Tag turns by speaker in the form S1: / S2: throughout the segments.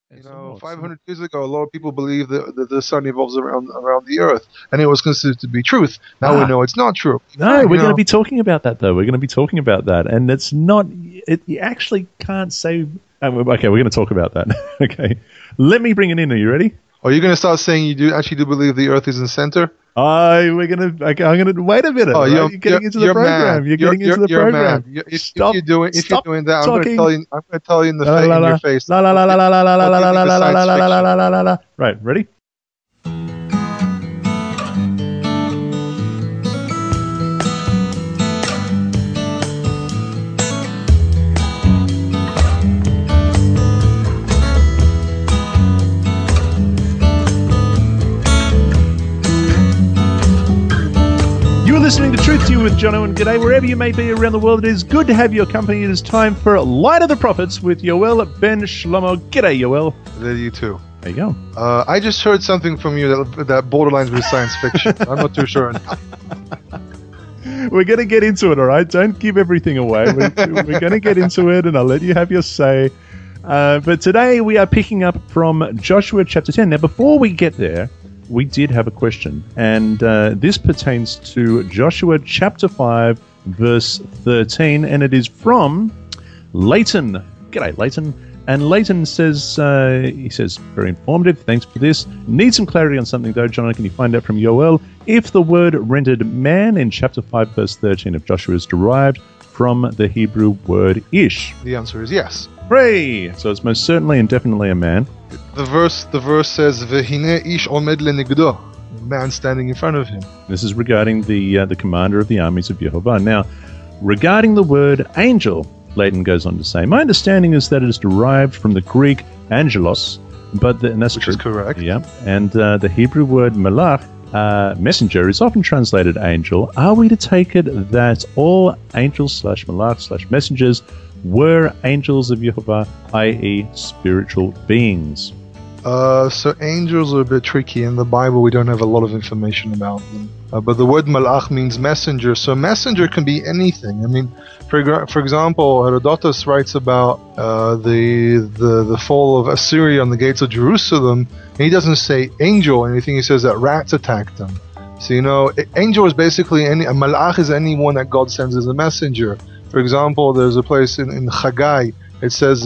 S1: And
S2: You
S1: some
S2: know,
S1: more.
S2: 500 years ago, a lot of people believed that the sun evolves around the earth, and it was considered to be truth. Now we know it's not true.
S1: No,
S2: You
S1: we're going to
S2: know,
S1: be talking about that, though. We're going to be talking about that. And it's not, you actually can't say, okay, we're going to talk about that. Okay. Let me bring it in. Are you ready?
S2: are you going to start saying you do actually do believe the earth is in center?
S1: We're going to, okay, I'm going to, wait a minute.
S2: Oh,
S1: Right? You're getting into the
S2: you're
S1: program.
S2: mad.
S1: You're getting into the
S2: You're
S1: program.
S2: mad. If
S1: Stop,
S2: you're doing
S1: stop
S2: that, I'm going to
S1: talking.
S2: tell you. I'm going to tell you in
S1: La la
S2: in your
S1: la
S2: face.
S1: la la la la la la la la
S2: Don't
S1: la
S2: give me
S1: la
S2: the
S1: la la
S2: science
S1: la
S2: fiction.
S1: la la la. Right, ready? You are listening to Truth to You with Jono and G'day. Wherever you may be around the world, it is good to have your company. It is time for Light of the Prophets with Yoel Ben Shlomo. G'day, Yoel.
S2: You too.
S1: There you go.
S2: I just heard something from you that borderlines with science fiction. I'm not too sure.
S1: We're going to get into it, all right? Don't give everything away. We're going to get into it, and I'll let you have your say. But today we are picking up from Joshua chapter 10. Now, before we get there, we did have a question, and this pertains to Joshua chapter 5, verse 13, and it is from Leighton. G'day, Leighton. And Leighton says, he says, very informative, thanks for this. Need some clarity on something though, John, can you find out from Yoel if the word rendered man in chapter 5, verse 13 of Joshua is derived from the Hebrew word ish?
S2: The answer is yes.
S1: Hooray! So it's most certainly and definitely a man.
S2: The verse says, "Vehine ish omed lenigdo," man standing in front of him.
S1: This is regarding the commander of the armies of Yehovah. Now, regarding the word angel, Leighton goes on to say, my understanding is that it is derived from the Greek angelos, and that's
S2: Which
S1: true.
S2: is correct.
S1: Yeah, and the Hebrew word malach, messenger, is often translated angel. Are we to take it that all angels / malach / messengers were angels of Yehovah, i.e. spiritual beings?
S2: So angels are a bit tricky. In the Bible, we don't have a lot of information about them. But the word malach means messenger. So messenger can be anything. I mean, for example, Herodotus writes about the fall of Assyria on the gates of Jerusalem. And he doesn't say angel or anything. He says that rats attacked them. So, you know, angel is basically a malach is anyone that God sends as a messenger. For example, there's a place in Chagai. It says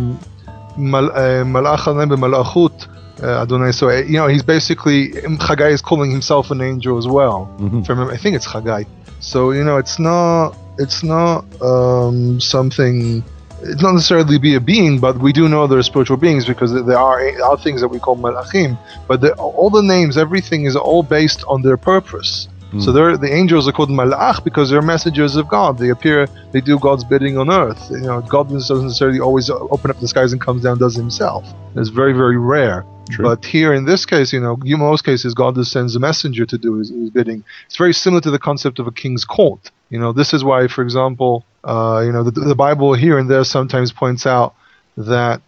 S2: malach alem b'malachut Adonai. So, you know, he's basically, Chagai is calling himself an angel as well. I think it's Chagai. So, you know, it's not something. It's not necessarily be a being, but we do know they're spiritual beings because there are things that we call malachim. But all the names, everything is all based on their purpose. So the angels are called malach because they're messengers of God. They appear, they do God's bidding on earth. You know, God doesn't necessarily always open up the skies and comes down and does it himself. It's very, very rare.
S1: True.
S2: But here in this case, you know, in most cases, God just sends a messenger to do his bidding. It's very similar to the concept of a king's court. You know, this is why, for example, you know, the Bible here and there sometimes points out that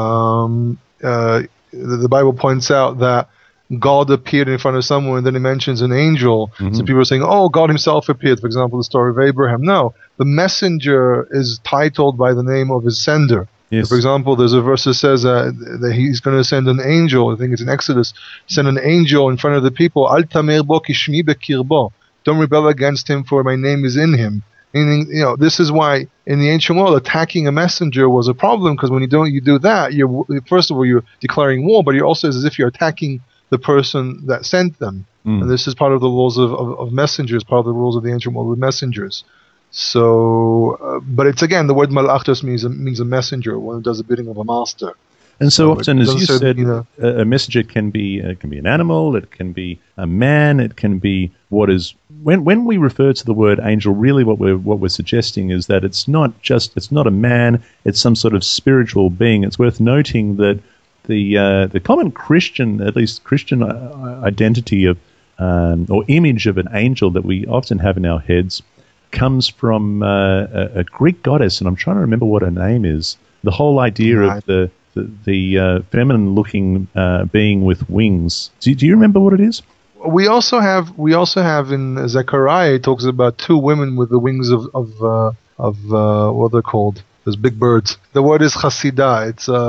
S2: the Bible points out that God appeared in front of someone, and then it mentions an angel. So people are saying, oh, God himself appeared. For example, the story of Abraham. No, the messenger is titled by the name of his sender.
S1: Yes.
S2: For example, there's a verse that says that he's going to send an angel. I think it's in Exodus. Send an angel in front of the people. Al tamer bo kishmi bekirbo. Don't rebel against him, for my name is in him. Meaning, you know, this is why in the ancient world attacking a messenger was a problem, because when you do that, you're first of all you're declaring war, but you're also as if you're attacking the person that sent them. And this is part of the rules of messengers, part of the rules of the ancient world with messengers. So, but it's again, the word malach just means a messenger, one who does the bidding of a master.
S1: And so often, as you said,
S2: you know,
S1: a messenger can be an animal, it can be a man, it can be what is. When we refer to the word angel, really what we're suggesting is that it's not a man, it's some sort of spiritual being. It's worth noting that the common Christian, at least Christian identity of or image of an angel that we often have in our heads comes from a Greek goddess, and I'm trying to remember what her name is. The whole idea of the feminine-looking being with wings. Do you remember what it is?
S2: We also have in Zechariah, it talks about two women with the wings of what they're called. Those big birds. The word is chasidah. It's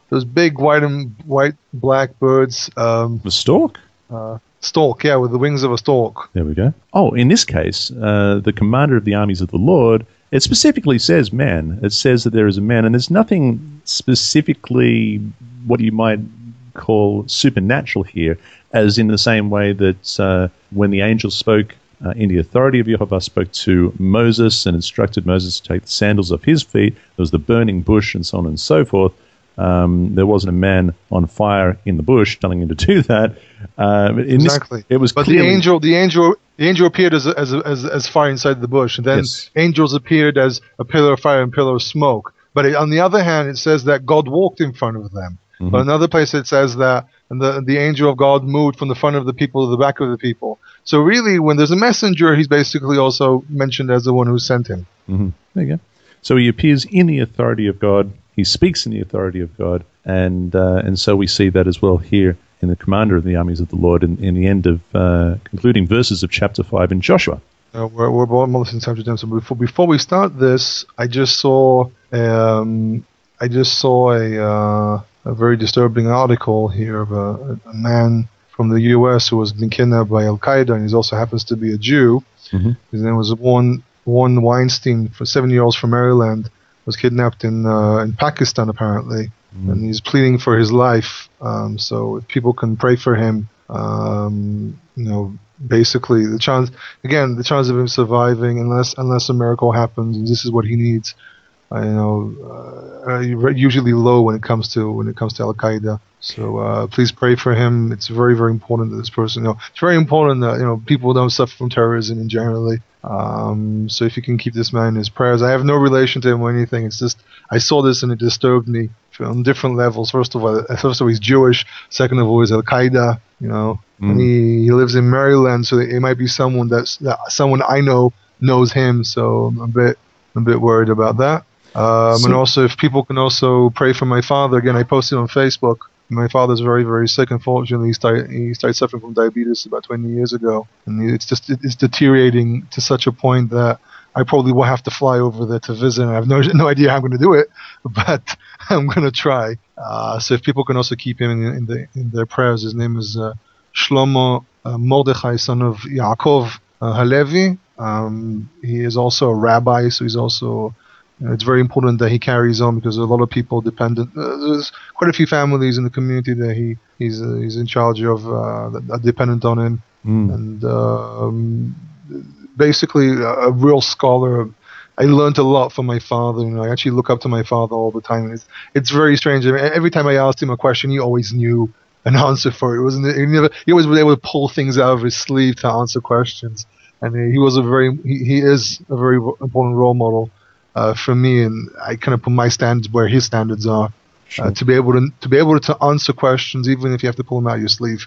S2: those big white black birds.
S1: The stork?
S2: Stork, yeah, with the wings of a stork.
S1: There we go. Oh, in this case, the commander of the armies of the Lord, it specifically says man. It says that there is a man, and there's nothing specifically what you might call supernatural here, as in the same way that when the angel spoke in the authority of Yehovah, spoke to Moses and instructed Moses to take the sandals off his feet, there was the burning bush and so on and so forth. There wasn't a man on fire in the bush telling him to do that.
S2: Exactly.
S1: It was
S2: but
S1: clearly,
S2: the angel appeared as fire inside the bush, and then
S1: Yes.
S2: angels appeared as a pillar of fire and pillar of smoke. But on the other hand, it says that God walked in front of them.
S1: Mhm.
S2: But another place it says that the angel of God moved from the front of the people to the back of the people. So really, when there's a messenger, he's basically also mentioned as the one who sent him.
S1: There you go. So he appears in the authority of God. He speaks in the authority of God, and so we see that as well here in the commander of the armies of the Lord in the end of concluding verses of chapter 5 in Joshua.
S2: We're almost in time to them. So before we start this, I just saw a very disturbing article here of a man from the U.S. who was been kidnapped by Al Qaeda, and he also happens to be a Jew.
S1: Mm-hmm.
S2: His name was Warren Weinstein, for 7-year-old from Maryland, was kidnapped in Pakistan apparently, and he's pleading for his life. So if people can pray for him, basically the chance of him surviving, unless a miracle happens, and this is what he needs. Usually low when it comes to Al Qaeda. So please pray for him. It's very, very important that this person. It's very important that people don't suffer from terrorism in generally. So if you can keep this man in his prayers. I have no relation to him or anything. It's just I saw this and it disturbed me on different levels. First of all, he's Jewish. Second of all, he's Al Qaeda. And he lives in Maryland, so it might be someone that someone I know knows him. So I'm a bit worried about that. And also, if people can also pray for my father. Again, I posted on Facebook. My father's very, very sick. Unfortunately, he started suffering from diabetes about 20 years ago, and it's deteriorating to such a point that I probably will have to fly over there to visit. I have no idea how I'm going to do it, but I'm going to try. So if people can also keep him in their prayers. His name is Shlomo Mordechai, son of Yaakov Halevi. He is also a rabbi, so he's also. It's very important that he carries on because a lot of people dependent. There's quite a few families in the community that he's in charge of that are dependent on him, and basically a real scholar. I learned a lot from my father. I actually look up to my father all the time. It's very strange. Every time I asked him a question, he always knew an answer for it. He always was able to pull things out of his sleeve to answer questions, and he is a very important role model. For me, and I kind of put my standards where his standards are,
S1: Sure.
S2: to be able to answer questions, even if you have to pull them out of your sleeve.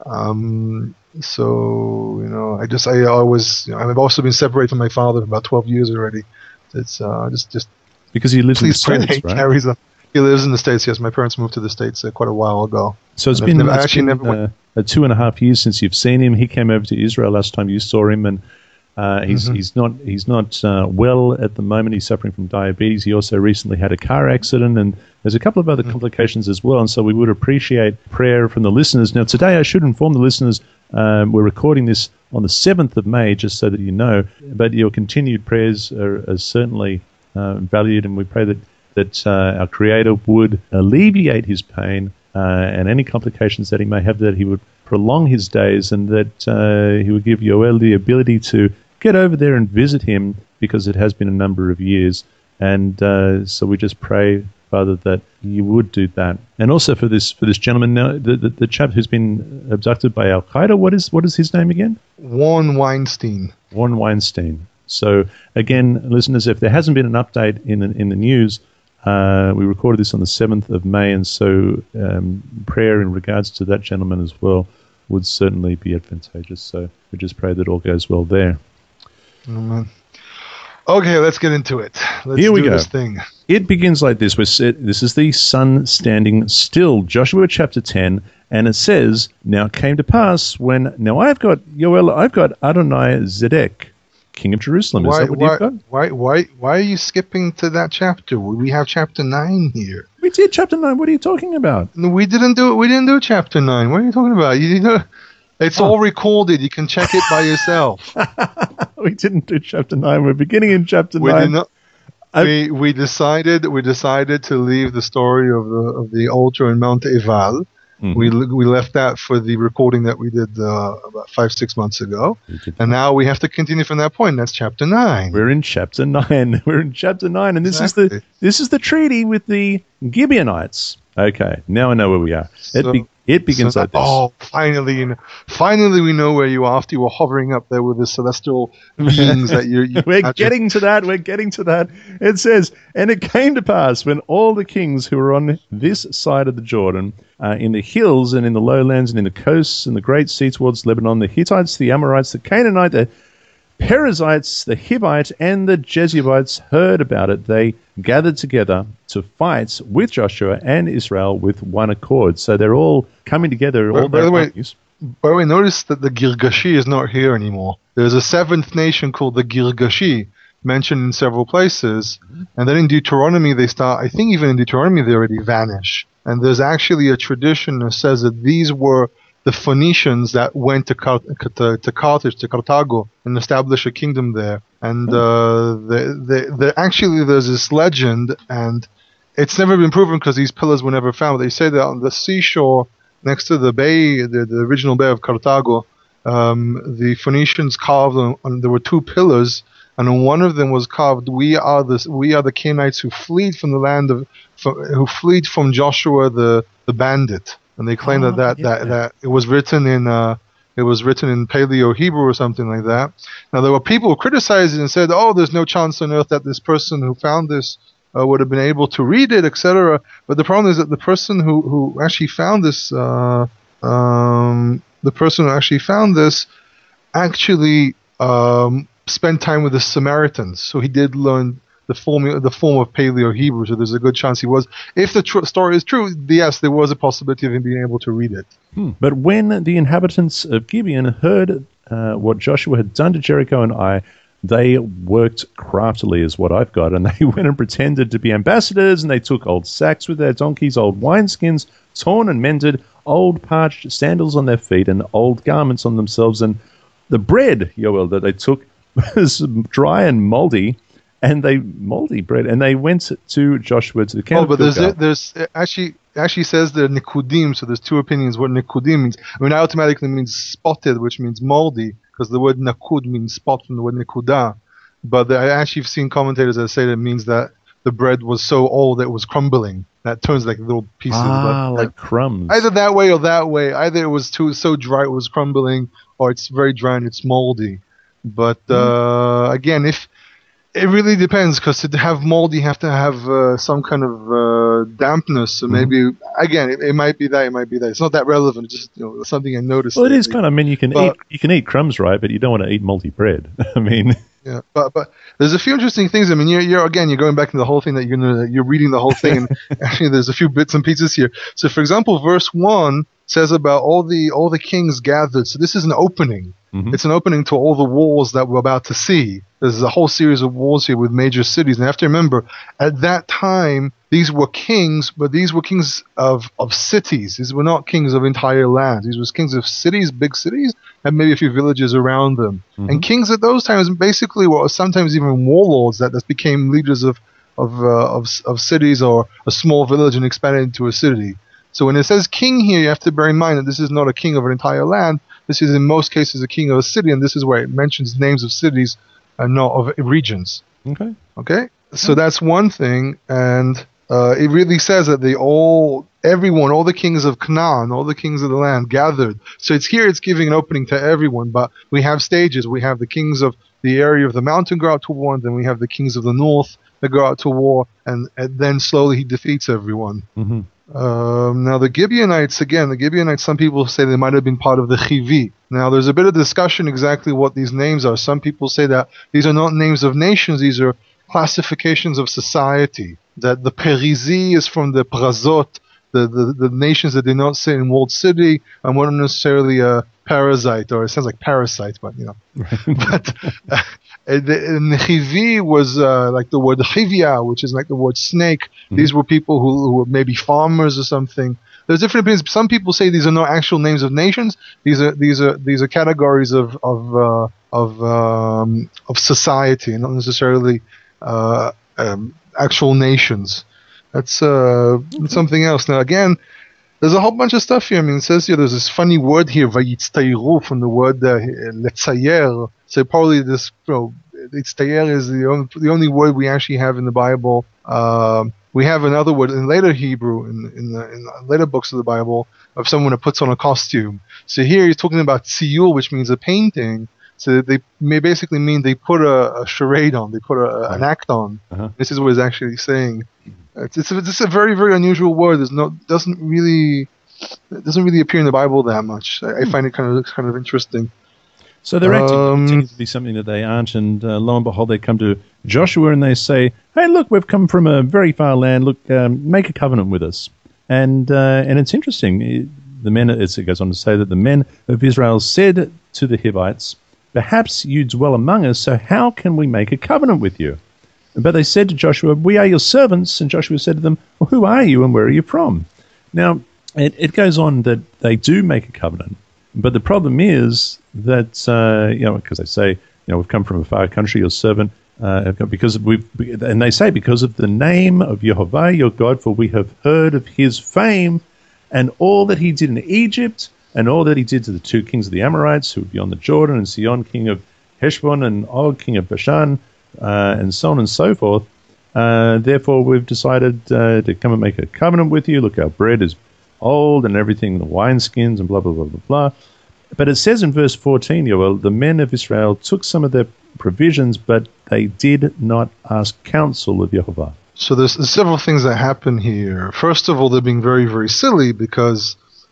S2: I've also been separated from my father for about 12 years already. It's just
S1: Because he lives in the
S2: please pray that
S1: States,
S2: he
S1: right?
S2: carries on. He lives in the States. Yes, my parents moved to the States quite a while ago.
S1: So it's
S2: And
S1: been,
S2: I've
S1: it's
S2: never
S1: been
S2: went-
S1: 2.5 years since you've seen him. He came over to Israel last time you saw him, and he's not well at the moment. He's suffering from diabetes. He also recently had a car accident, and there's a couple of other complications as well. And so we would appreciate prayer from the listeners. Now, today I should inform the listeners we're recording this on the 7th of May, just so that you know. But your continued prayers are certainly valued, and we pray that our Creator would alleviate his pain and any complications that he may have, that he would prolong his days, and that he would give Yoel the ability to get over there and visit him, because it has been a number of years. And so we just pray, Father, that you would do that. And also for this gentleman now, the chap who's been abducted by Al Qaeda, what is his name again?
S2: Warren Weinstein.
S1: Warren Weinstein. So again, listeners, if there hasn't been an update in the news, we recorded this on the 7th of May, and so prayer in regards to that gentleman as well would certainly be advantageous. So we just pray that all goes well there.
S2: Amen. Okay, let's get into it.
S1: Here we
S2: do
S1: go.
S2: this thing.
S1: It begins like this. This is the sun standing still, Joshua chapter 10, and it says, "Now it came to pass when..." Now I've got Adonai Zedek, king of Jerusalem. Is that what you've got?
S2: Why are you skipping to that chapter? We have chapter 9 here.
S1: We did chapter 9. What are you talking about?
S2: No, we didn't do it. We didn't do chapter 9. What are you talking about? It's all recorded. You can check it by yourself.
S1: We didn't do chapter 9. We're beginning in chapter
S2: We
S1: 9.
S2: did not. We decided to leave the story of the altar in Mount Eval.
S1: Mhm.
S2: We left that for the recording that we did about 5-6 months ago, and now we have to continue from that point. That's chapter 9.
S1: We're in chapter 9. We're in chapter 9, and
S2: Exactly.
S1: this is the treaty with the Gibeonites. Okay, now I know where we are. It begins like this.
S2: Oh, finally we know where you are after you were hovering up there with the celestial beings that you
S1: We're getting to that. We're getting to that. It says, and it came to pass when all the kings who were on this side of the Jordan, in the hills and in the lowlands and in the coasts and the great sea towards Lebanon, the Hittites, the Amorites, the Canaanite, the Perizzites, the Hivite, and the Jebusites heard about it. They gathered together to fight with Joshua and Israel with one accord. So they're all coming together. All
S2: By the way,
S1: armies.
S2: By the way, notice that the Girgashi is not here anymore. There's a seventh nation called the Girgashi mentioned in several places. And then in Deuteronomy, I think even in Deuteronomy, they already vanish. And there's actually a tradition that says that these were the Phoenicians that went to Carthage, to Carthago, and established a kingdom there. And actually, there's this legend, and it's never been proven because these pillars were never found. They say that on the seashore next to the bay, the original bay of Carthago, the Phoenicians carved and there were two pillars, and on one of them was carved, "We are the Canaanites who fled from the land who fled from Joshua the bandit." And they claim that it was written in Paleo Hebrew or something like that. Now there were people who criticized it and said, "Oh, there's no chance on earth that this person who found this would have been able to read it, etc." But the problem is that the person who actually found this, spent time with the Samaritans, so he did learn the form of Paleo Hebrew. So there's a good chance he was. If the story is true, yes, there was a possibility of him being able to read it.
S1: But when the inhabitants of Gibeon heard what Joshua had done to Jericho and Ai, they worked craftily, is what I've got, and they went and pretended to be ambassadors, and they took old sacks with their donkeys, old wineskins, torn and mended, old parched sandals on their feet, and old garments on themselves. And the bread, Yoel, that they took was dry and moldy, and they went to Joshua to the camp.
S2: Oh, but there's actually says the nikudim, so there's two opinions what nikudim means. I mean, it automatically means spotted, which means moldy, because the word nakud means spot from the word nikuda. But I actually have seen commentators that say that it means that the bread was so old that it was crumbling. That turns like little pieces.
S1: Like crumbs.
S2: Either that way or that way. Either it was so dry it was crumbling, or it's very dry and it's moldy. But again, if it really depends, because to have mold, you have to have some kind of dampness. So maybe again, it might be that. It might be that. It's not that relevant. It's just something I noticed.
S1: Well, it is kind of. I mean, you can eat crumbs, right? But you don't want to eat moldy bread. I mean,
S2: yeah. But there's a few interesting things. I mean, you're going back to the whole thing that you're reading the whole thing, and actually, there's a few bits and pieces here. So, for example, verse 1 says about all the kings gathered. So this is an opening. It's an opening to all the wars that we're about to see. There's a whole series of wars here with major cities. And you have to remember, at that time, these were kings, but these were kings of cities. These were not kings of entire lands. These were kings of cities, big cities, and maybe a few villages around them. And kings at those times basically were sometimes even warlords that became leaders of cities or a small village and expanded into a city. So when it says king here, you have to bear in mind that this is not a king of an entire land. This is in most cases a king of a city, and this is where it mentions names of cities and not of regions. Okay? So that's one thing, and it really says that all the kings of Canaan, all the kings of the land gathered. So it's giving an opening to everyone, but we have stages. We have the kings of the area of the mountain go out to war, and then we have the kings of the north that go out to war, and then slowly he defeats everyone. Now the Gibeonites, some people say they might have been part of the Chivi. Now there's a bit of discussion exactly what these names are. Some people say that these are not names of nations, these are classifications of society. That the Perizi is from the Prazot, the nations that did not sit in walled city and weren't necessarily a parasite, or it sounds like parasite, but but Nechivi was like the word chivia, which is like the word snake. Mm-hmm. These were people who were maybe farmers or something. There's different opinions. Some people say these are not actual names of nations. These are categories of society, and not necessarily actual nations. That's something else. Now again, there's a whole bunch of stuff here. I mean, it says here there's this funny word here, vayitztairu, from the word letzayer. So probably this, Itztayer is the only word we actually have in the Bible. We have another word in later Hebrew, in the later books of the Bible, of someone who puts on a costume. So here he's talking about tziyur, which means a painting. So they may basically mean they put a charade on, they put an act on. Uh-huh. This is what he's actually saying. It's a very, very unusual word. It doesn't really appear in the Bible that much. I find it kind of interesting.
S1: So they're acting to be something that they aren't, and lo and behold, they come to Joshua and they say, "Hey, look, we've come from a very far land. Look, make a covenant with us." And it's interesting. The men, it goes on to say that the men of Israel said to the Hivites, "Perhaps you dwell among us, so how can we make a covenant with you?" But they said to Joshua, "We are your servants." And Joshua said to them, "Well, who are you and where are you from?" Now, it goes on that they do make a covenant. But the problem is that, because they say, we've come from a far country, your servant, and they say, because of the name of Yehovah, your God, for we have heard of his fame and all that he did in Egypt and all that he did to the two kings of the Amorites who were beyond the Jordan, and Sihon, king of Heshbon, and Og, king of Bashan, and so on and so forth. Therefore, we've decided to come and make a covenant with you. Look, our bread is old and everything, the wineskins and blah, blah, blah, blah, blah. But it says in verse 14, Yoel, the men of Israel took some of their provisions, but they did not ask counsel of Yehovah.
S2: So there's several things that happen here. First of all, they're being very, very silly because,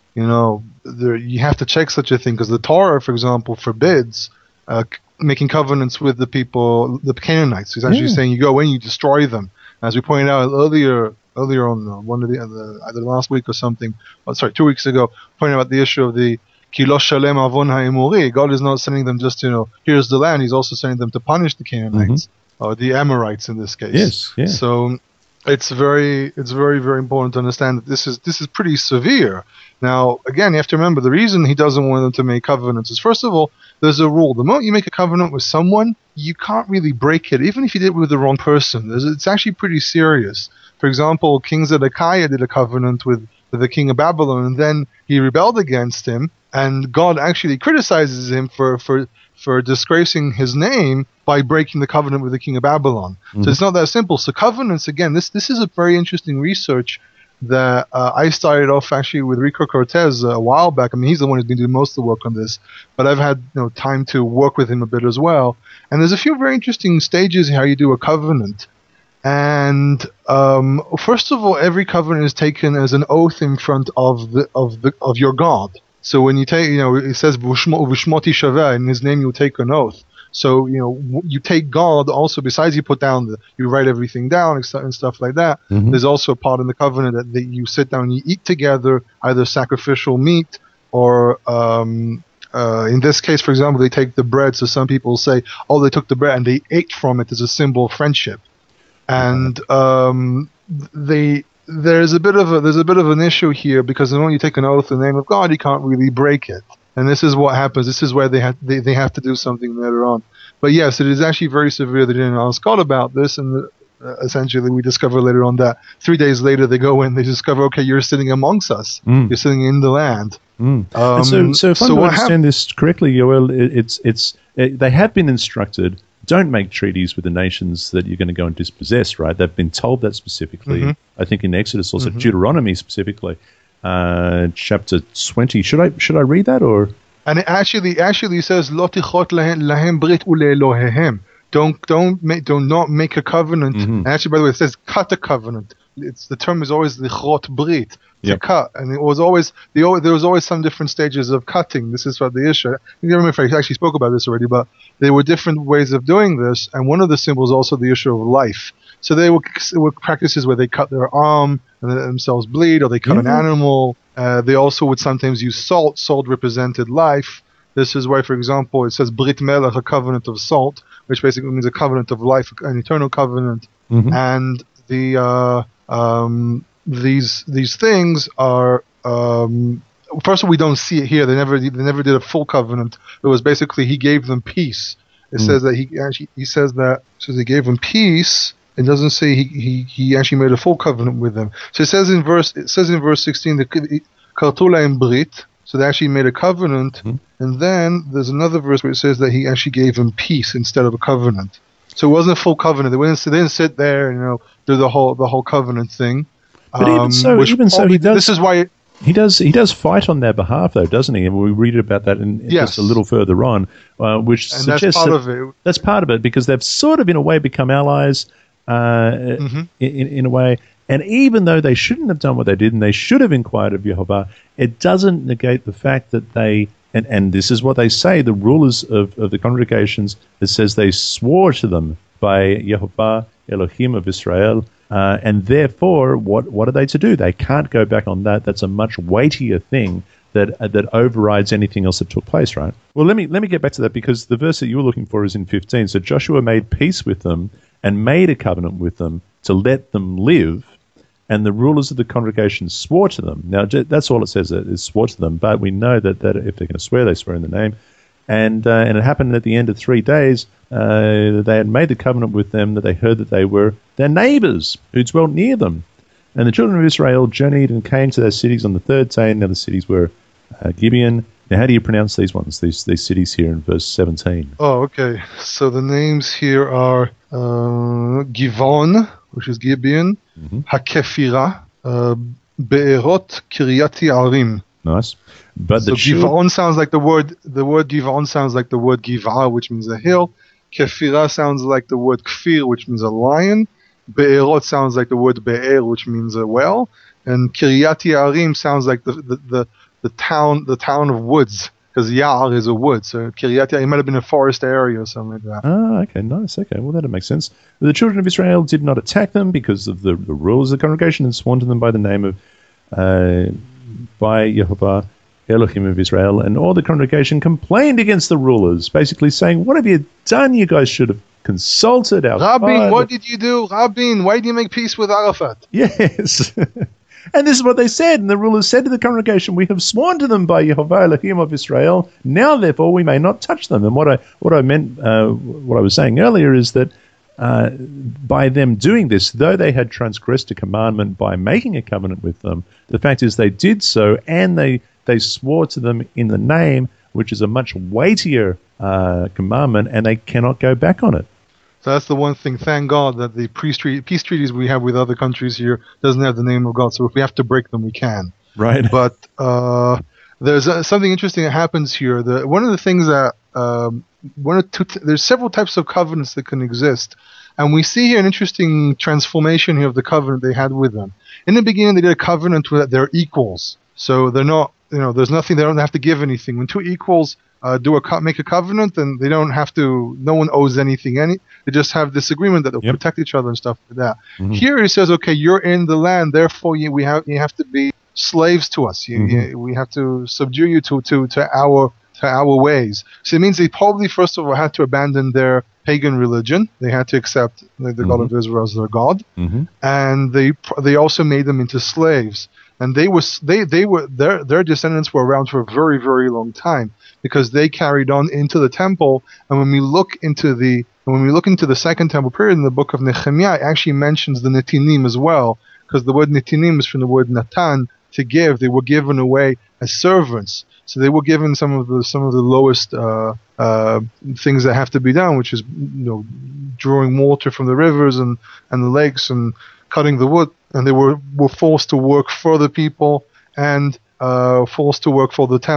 S2: you have to check such a thing, because the Torah, for example, forbids making covenants with the people, the Canaanites. It's actually saying you go in, you destroy them. As we pointed out earlier on one of the either last week or something, 2 weeks ago, pointing out the issue of the Kilo Shalem Avon HaEmori. God is not sending them just here's the land. He's also sending them to punish the Canaanites, or the Amorites in this case.
S1: Yes, yeah.
S2: So it's very, very important to understand that this is pretty severe. Now, again, you have to remember the reason he doesn't want them to make covenants is, first of all, there's a rule. The moment you make a covenant with someone, you can't really break it, even if you did it with the wrong person. It's actually pretty serious. For example, King Zedekiah did a covenant with the king of Babylon, and then he rebelled against him, and God actually criticizes him for disgracing his name by breaking the covenant with the king of Babylon. Mm-hmm. So it's not that simple. So covenants, again, this is a very interesting research that I started off actually with Rico Cortez a while back. I mean, he's the one who's been doing most of the work on this, but I've had time to work with him a bit as well. And there's a few very interesting stages how you do a covenant. And first of all, every covenant is taken as an oath in front of your God. So when you take, it says V'shmoti Shaveh, in his name you take an oath. So you take God also. Besides, you put down you write everything down and stuff like that. Mm-hmm. There's also a part in the covenant that you sit down and you eat together, either sacrificial meat or in this case, for example, they take the bread. So some people say, they took the bread and they ate from it as a symbol of friendship. And there's a bit of an issue here, because the moment you take an oath in the name of God, you can't really break it. And this is what happens. This is where they have to do something later on. But yes, it is actually very severe. They didn't ask God about this, and essentially we discover later on that 3 days later they go in, they discover, okay, you're sitting amongst us. You're sitting in the land.
S1: So if I understand this correctly, Yoel, they have been instructed, don't make treaties with the nations that you're going to go and dispossess, right? They've been told that specifically. Mm-hmm. I think in Exodus, also Deuteronomy specifically, chapter 20. Should I read that, or?
S2: And it actually says, "Lo tichot lahem brit uleelohehem." Do not make a covenant. Mm-hmm. And actually, by the way, it says cut a covenant the term is always lichrot brit, to
S1: Yep.
S2: cut, and it was always there was always some different stages of cutting. This is what the issue. I don't remember if I actually spoke about this already, but there were different ways of doing this, and one of the symbols also the issue of life. So they were practices where they cut their arm and let themselves bleed, or they cut an animal. They also would sometimes use salt. Salt represented life. This is why, for example, it says Brit Melech, a covenant of salt, which basically means a covenant of life, an eternal covenant. And these things are first of all, we don't see it here. They never did a full covenant. It was basically he gave them peace. It says that he says he gave them peace. It doesn't say he actually made a full covenant with them. So it says in verse 16 that Kartula and Brit. So they actually made a covenant, and then there's another verse where it says that he actually gave them peace instead of a covenant. So it wasn't a full covenant. They didn't sit there and do the whole covenant thing.
S1: But even so, he does.
S2: This is why
S1: he does fight on their behalf, though, doesn't he? And we read about that just a little further on, which suggests
S2: that's part of it.
S1: That's part of it, because they've sort of, in a way, become allies. In a way. And even though they shouldn't have done what they did, and they should have inquired of Yehovah, it doesn't negate the fact that they, and this is what they say, the rulers of the congregations, it says they swore to them by Yehovah, Elohim of Israel, and therefore, what are they to do? They can't go back on that. That's a much weightier thing that overrides anything else that took place, right? Well, let me get back to that, because the verse that you were looking for is in 15. So Joshua made peace with them and made a covenant with them to let them live, and the rulers of the congregation swore to them. Now, that's all it says, is swore to them, but we know that if they're going to swear, they swear in the name. And it happened at the end of 3 days, they had made the covenant with them, that they heard that they were their neighbors who dwelt near them. And the children of Israel journeyed and came to their cities on the third day. Now the cities were Gibeon. Now, how do you pronounce these ones, these cities here in verse 17?
S2: Oh, okay. So the names here are Givon, which is Gibeon, Hakefira, Be'erot, Kiryat Yearim.
S1: Nice. But
S2: so Givon sounds like the word Givon sounds like the word Giv'ah, which means a hill. Kefira sounds like the word Kfir, which means a lion. Be'erot sounds like the word Be'er, which means a well. And Kiryat Yearim sounds like the town of woods, because Ya'ar is a wood. So Kiryat Yearim might have been a forest area or something like that.
S1: Ah, okay, nice. Okay, well, that makes sense. The children of Israel did not attack them because of the rules of the congregation, and sworn to them by the name of by Yehovah, Elohim of Israel, and all the congregation complained against the rulers, basically saying, "What have you done? You guys should have consulted our
S2: Rabin,
S1: father."
S2: what did you do? Rabin, why did you make peace with Arafat?
S1: Yes. And this is what they said. And the rulers said to the congregation, "We have sworn to them by Yehovah, Elohim of Israel. Now, therefore, we may not touch them." And what I was saying earlier is that by them doing this, though they had transgressed a commandment by making a covenant with them, the fact is they did so, and they swore to them in the name, which is a much weightier commandment, and they cannot go back on it.
S2: So that's the one thing. Thank God that the peace treaties we have with other countries here doesn't have the name of God. So if we have to break them, we can.
S1: Right.
S2: But there's something interesting that happens here. One of the things that there's several types of covenants that can exist, and we see here an interesting transformation here of the covenant they had with them. In the beginning, they did a covenant with their equals, so they're not, there's nothing, they don't have to give anything. When two equals make a covenant, then they don't have to. No one owes anything. They just have this agreement that they'll protect each other and stuff like that. Mm-hmm. Here he says, okay, you're in the land, therefore you have to be slaves to us. We have to subdue you to our ways. So it means they probably first of all had to abandon their pagan religion. They had to accept the God of Israel as their God, and they also made them into slaves. And their descendants were around for a very, very long time, because they carried on into the temple. And when we look into the second temple period in the book of Nehemiah, it actually mentions the Netinim as well, because the word Netinim is from the word Natan, to give. They were given away as servants, so they were given some of the lowest things that have to be done, which is drawing water from the rivers and the lakes and cutting the wood. And they were forced to work for the people and forced to work for the temple.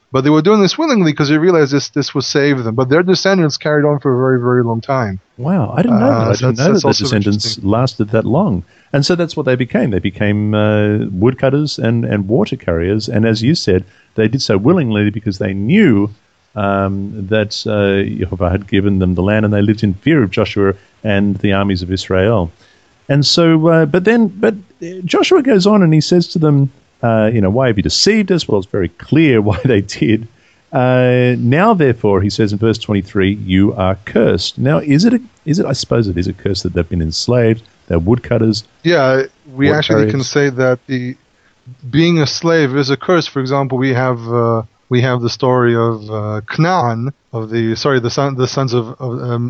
S2: But they were doing this willingly because they realized this would save them. But their descendants carried on for a very, very long time.
S1: Wow, I didn't know that. I didn't know that their
S2: also
S1: descendants
S2: interesting.
S1: lasted that long. And so that's what they became. They became woodcutters and water carriers. And as you said, they did so willingly because they knew that Jehovah had given them the land, and they lived in fear of Joshua and the armies of Israel. And so, but Joshua goes on and he says to them, why have you deceived us? Well, it's very clear why they did. Now, therefore, he says in verse 23, you are cursed. Now, is it? I suppose it is a curse that they've been enslaved. They're woodcutters.
S2: Yeah, we actually can
S1: carriers.
S2: say that being a slave is a curse. For example, we have the story of Canaan, the sons of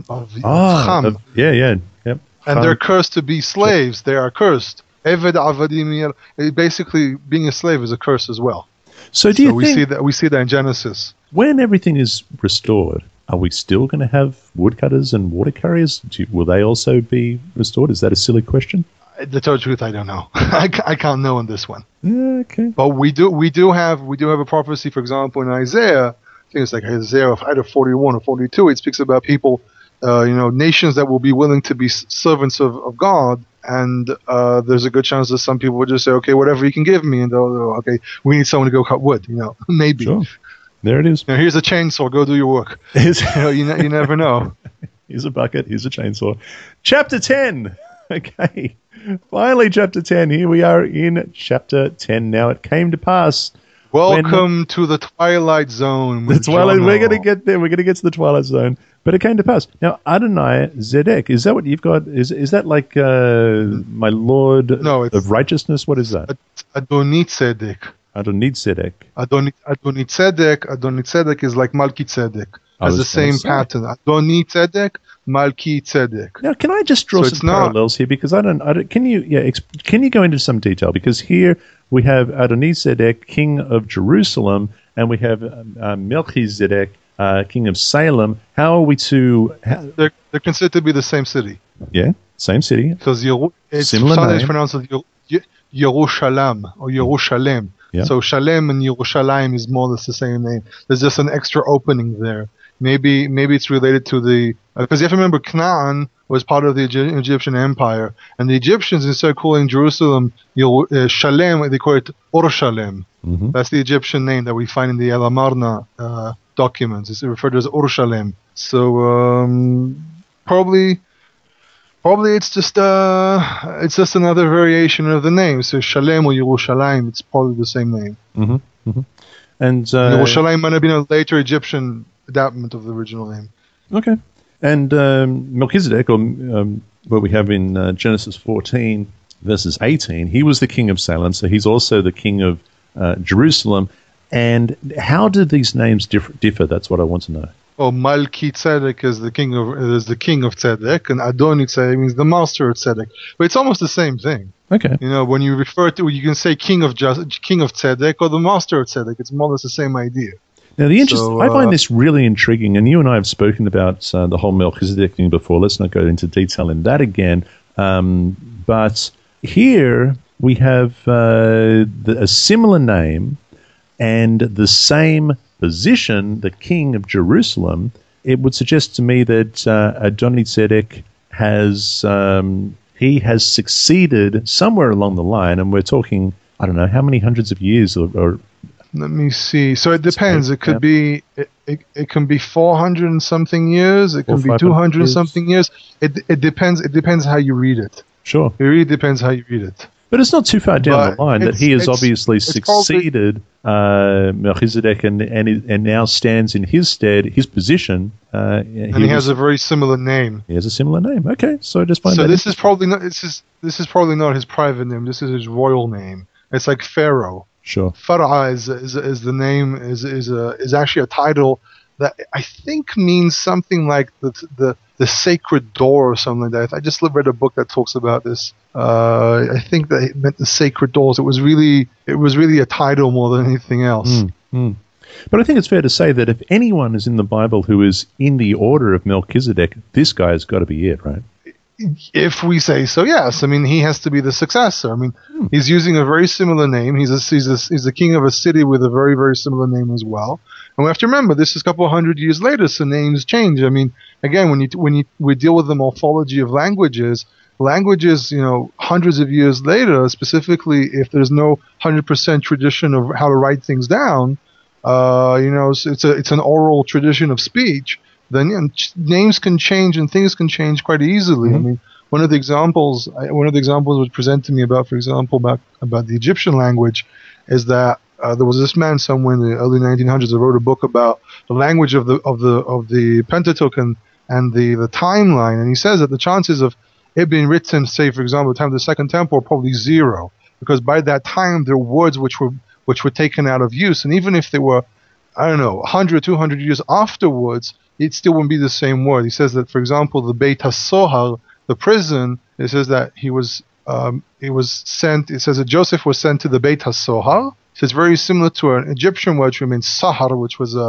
S2: Ham,
S1: Yep.
S2: and
S1: Ham.
S2: they're cursed to be slaves. They are cursed. Eved avadim. Basically, being a slave is a curse as well.
S1: So do you
S2: we
S1: think
S2: see that in Genesis?
S1: when everything is restored, are we still going to have woodcutters and water carriers? Will they also be restored? Is that a silly question?
S2: To tell the truth, I don't know. I can't know on this one.
S1: Yeah, okay.
S2: But we do have a prophecy, for example, in Isaiah. I think it's like Isaiah either 41 or 42. It speaks about people, nations that will be willing to be servants of God. And there's a good chance that some people would just say, okay, whatever you can give me. And okay, we need someone to go cut wood, maybe.
S1: Sure. There it is.
S2: Here's a chainsaw, go do your work. You never know.
S1: Here's a bucket, here's a chainsaw. Chapter 10. Okay. Finally, chapter 10. Here we are in chapter 10. Now, it came to pass.
S2: Welcome to the Twilight Zone.
S1: The Twilight. We're going to get there. We're going to get to the Twilight Zone. But it came to pass. Now, Adonai Zedek, is that what you've got? Is that like my Lord of righteousness? What is that?
S2: Adoni Tzedek.
S1: Adonai Zedek.
S2: Adoni Tzedek is like Malki Tzedek. Has the same pattern. Adoni Tzedek, Malki Tzedek.
S1: Now, can I just draw some parallels here? Because I don't. Can you go into some detail? Because here we have Adoni Zedek, king of Jerusalem, and we have Melchizedek, king of Salem. How are we to?
S2: They're considered to be the same city.
S1: Yeah, same city.
S2: Because
S1: Similar name.
S2: It's pronounced Yerushalayim or Yerushalem.
S1: Yeah.
S2: So Shalem and Yerushalayim is more or less the same name. There's just an extra opening there. Maybe it's related to because you have to remember Canaan was part of the Egyptian Empire, and the Egyptians, instead of calling Jerusalem Shalem, they call it Urushalem.
S1: Mm-hmm.
S2: That's the Egyptian name that we find in the El Amarna documents. It's referred to as Urushalem. So probably it's just another variation of the name. So Shalem or Yerushalayim, it's probably the same name.
S1: Mm-hmm. Mm-hmm. And
S2: Yerushalayim might have been a later Egyptian adaptation of the original name.
S1: Okay. And Melchizedek, or what we have in Genesis 14, verses 18, he was the king of Salem, so he's also the king of Jerusalem. And how do these names differ? That's what I want to know.
S2: Oh, Malki Tzedek is the king of Tzedek, and Adoni Tzedek means the master of Tzedek. But it's almost the same thing.
S1: Okay.
S2: When you refer to, you can say king of Tzedek or the master of Tzedek. It's more or less the same idea.
S1: Now, I find this really intriguing, and you and I have spoken about the whole Melchizedek thing before. Let's not go into detail in that again. But here we have a similar name and the same position, the king of Jerusalem. It would suggest to me that Adoni-Tzedek has succeeded somewhere along the line, and we're talking, I don't know, how many hundreds of years or
S2: let me see. So it depends. It could be it can be 400 and something years. It can be 200 and something years. It depends. It depends how you read it.
S1: Sure.
S2: It really depends how you read it.
S1: But it's not too far down the line that he has obviously succeeded Melchizedek and now stands in his stead, his position.
S2: And he has a very similar name.
S1: He has a similar name. Okay, so just find
S2: so
S1: that.
S2: This is probably not his private name. This is his royal name. It's like Pharaoh.
S1: Sure.
S2: Farah is the name is actually a title that I think means something like the sacred door or something like that. I just read a book that talks about this. I think that it meant the sacred doors. It was really a title more than anything else.
S1: But I think it's fair to say that if anyone is in the Bible who is in the order of Melchizedek, this guy has got to be it, right?
S2: If we say so, yes. I mean, he has to be the successor. I mean, he's using a very similar name. He's the king of a city with a very, very similar name as well. And we have to remember, this is a couple of hundred years later, so names change. I mean, again, we deal with the morphology of languages, hundreds of years later, specifically if there's no 100% tradition of how to write things down, it's an oral tradition of speech, then names can change and things can change quite easily. I mean, one of the examples was presented to me about the Egyptian language is that there was this man somewhere in the early 1900s that wrote a book about the language of the Pentateuch and the timeline, and he says that the chances of it being written, say for example, at the time of the Second Temple, are probably zero, because by that time there were words which were taken out of use, and even if they were, 100, 200 years afterwards, it still wouldn't be the same word. He says that, for example, the Beit HaSohar, the prison, it says that he was sent. It says that Joseph was sent to the Beit HaSohar. So it's very similar to an Egyptian word, which means Sahar, which was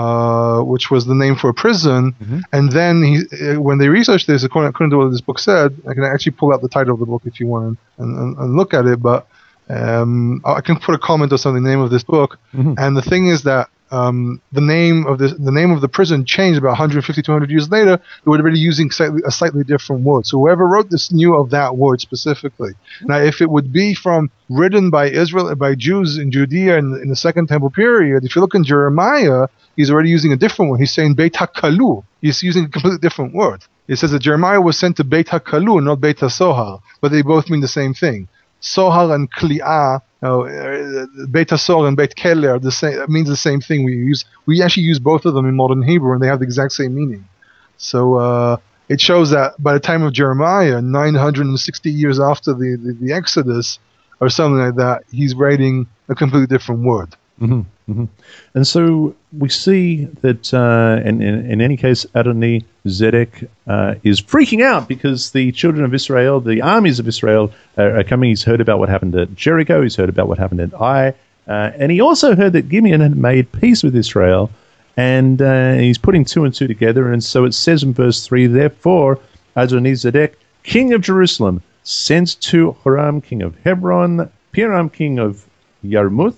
S2: the name for a prison. And then when they researched this, according to what this book said, I can actually pull out the title of the book if you want and look at it. But I can put a comment or something, the name of this book. And the thing is that the name of the prison changed about 150, 200 years later. They were already using a slightly different word. So whoever wrote this knew of that word specifically. Now, if it would be written by Jews in Judea in the Second Temple period, if you look in Jeremiah, he's already using a different one. He's saying Beit HaKalu. He's using a completely different word. It says that Jeremiah was sent to Beit HaKalu, not Beit HaSohar, but they both mean the same thing. Sohar and Kli'ah, Beit HaSohar and Beit Kele are the same. It means the same thing. We actually use both of them in modern Hebrew, and they have the exact same meaning. So it shows that by the time of Jeremiah, 960 years after the Exodus, or something like that, he's writing a completely different word.
S1: And so we see that in any case, Adoni Zedek is freaking out because the children of Israel, the armies of Israel, are coming. He's heard about what happened at Jericho. He's heard about what happened at Ai. And he also heard that Gideon had made peace with Israel. And he's putting two and two together. And so it says in verse 3, therefore, Adoni Zedek, king of Jerusalem, sent to Horam, king of Hebron, Piram, king of Yarmuth,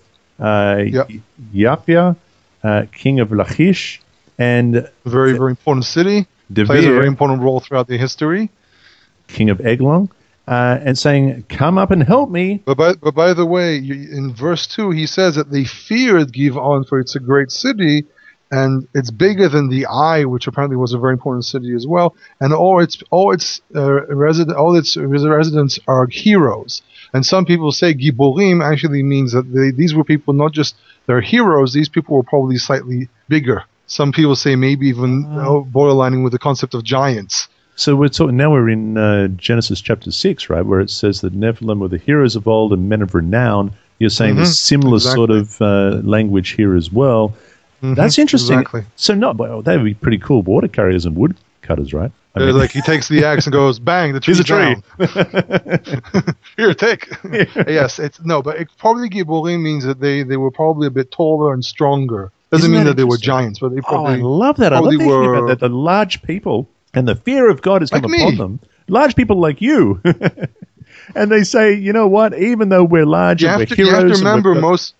S1: Yafia, king of Lachish, and
S2: very, very important city.
S1: Devir,
S2: plays a very important role throughout the history.
S1: King of Eglon, and saying, "Come up and help me."
S2: But by the way, in verse 2, he says that they feared Giv'on, for it's a great city, and it's bigger than the Ai, which apparently was a very important city as well. And all its residents are heroes. And some people say Giborim actually means that these were people, not just they're heroes, these people were probably slightly bigger. Some people say maybe even borderlining with the concept of giants.
S1: So we're in Genesis chapter 6, right, where it says that Nephilim were the heroes of old and men of renown. You're saying the similar sort of language here as well. That's interesting.
S2: Exactly.
S1: So they would be pretty cool water carriers and wood cutters, right?
S2: I mean, like he takes the axe and goes, bang, the tree's down. Here, take. Yes, but it probably Giborim means that they were probably a bit taller and stronger. Doesn't mean that they were giants, but they probably.
S1: I love that. I love thinking about that. The large people and the fear of God has come upon them. Large people like you, and they say, you know what? Even though we're large and we're heroes,
S2: you have to remember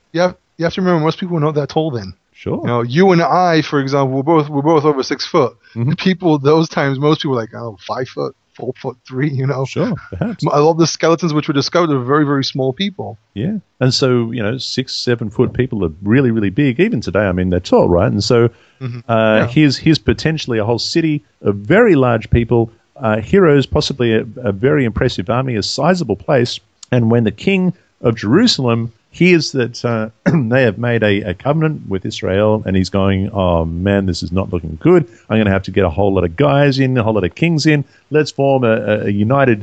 S2: most people were not that tall then.
S1: Sure.
S2: You and I, for example, we're both over 6 foot. People those times, most people were like 5 foot, 4'3".
S1: Sure, perhaps.
S2: A lot of the skeletons which were discovered are very, very small people.
S1: Yeah, and so 6-7 foot people are really, really big. Even today, I mean, they're tall, right? And so here's potentially a whole city of very large people, heroes, possibly a very impressive army, a sizable place. And when the king of Jerusalem hears that they have made a covenant with Israel, and he's going, oh man, this is not looking good. I'm going to have to get a whole lot of guys in, a whole lot of kings in. Let's form a united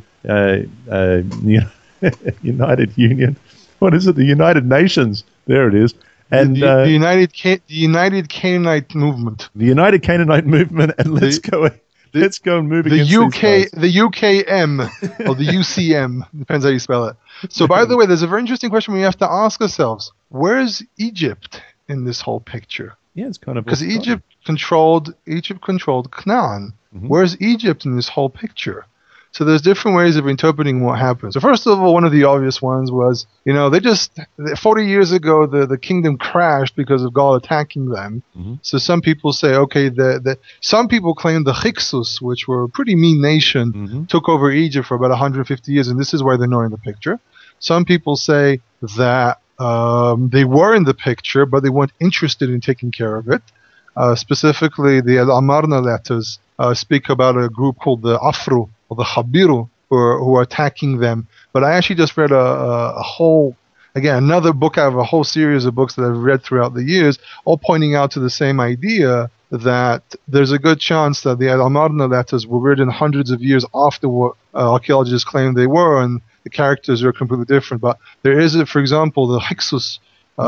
S1: united union. What is it? The United Nations. There it is. And
S2: the United Canaanite movement.
S1: The United Canaanite movement, and let's go and move against these guys.
S2: The UKM or the UCM, depends how you spell it. So, by the way, there's a very interesting question we have to ask ourselves: where's Egypt in this whole picture?
S1: Yeah, it's kind of
S2: because Egypt controlled Canaan. Where's Egypt in this whole picture? So there's different ways of interpreting what happened. So first of all, one of the obvious ones was, they just 40 years ago the kingdom crashed because of God attacking them.
S1: Mm-hmm.
S2: So some people say, okay, some people claim the Hyksos, which were a pretty mean nation,
S1: Mm-hmm.
S2: took over Egypt for about 150 years, and this is why they're not in the picture. Some people say that they were in the picture, but they weren't interested in taking care of it. Specifically, the Al-Amarna letters speak about a group called the Afru, or the Habiru, who are attacking them. But I actually just read a whole, again, another book out of a whole series of books that I've read throughout the years, all pointing out to the same idea, that there's a good chance that the Al-Amarna letters were written hundreds of years after what archaeologists claim they were, and the characters are completely different. But there is, for example, the Hyksos.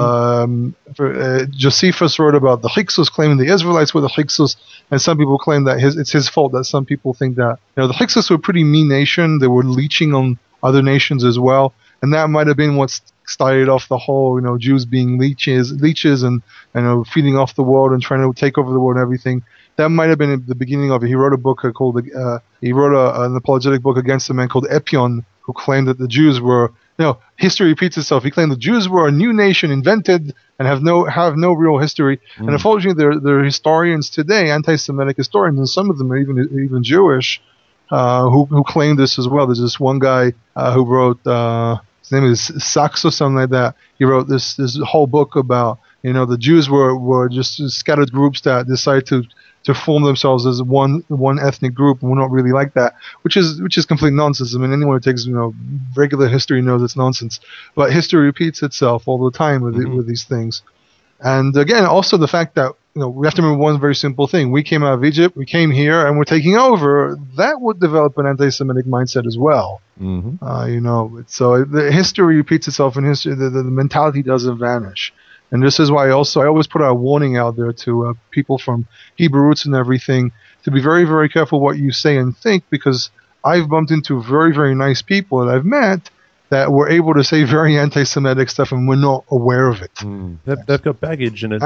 S2: Josephus wrote about the Hyksos, claiming the Israelites were the Hyksos, and some people claim that it's his fault. That some people think that the Hyksos were a pretty mean nation. They were leeching on other nations as well, and that might have been what started off the whole Jews being leeches and feeding off the world and trying to take over the world and everything. That might have been the beginning of it. He wrote a book called an apologetic book against a man called Epion, who claimed that the Jews were, history repeats itself. He claimed the Jews were a new nation invented and have no real history. And unfortunately, there are historians today, anti-Semitic historians, and some of them are even Jewish, who claim this as well. There's this one guy who wrote, his name is Sachs or something like that. He wrote this whole book about, the Jews were just scattered groups that decided to form themselves as one ethnic group, and we're not really like that, which is complete nonsense. I mean, anyone who takes regular history knows it's nonsense. But history repeats itself all the time with these things. And again, also the fact that we have to remember one very simple thing: we came out of Egypt, we came here, and we're taking over. That would develop an anti-Semitic mindset as well.
S1: Mm-hmm.
S2: So the history repeats itself, and history the mentality doesn't vanish. And this is why I always put a warning out there to people from Hebrew roots and everything to be very, very careful what you say and think, because I've bumped into very, very nice people that I've met that were able to say very anti-Semitic stuff and we're not aware of it.
S1: They've got baggage, and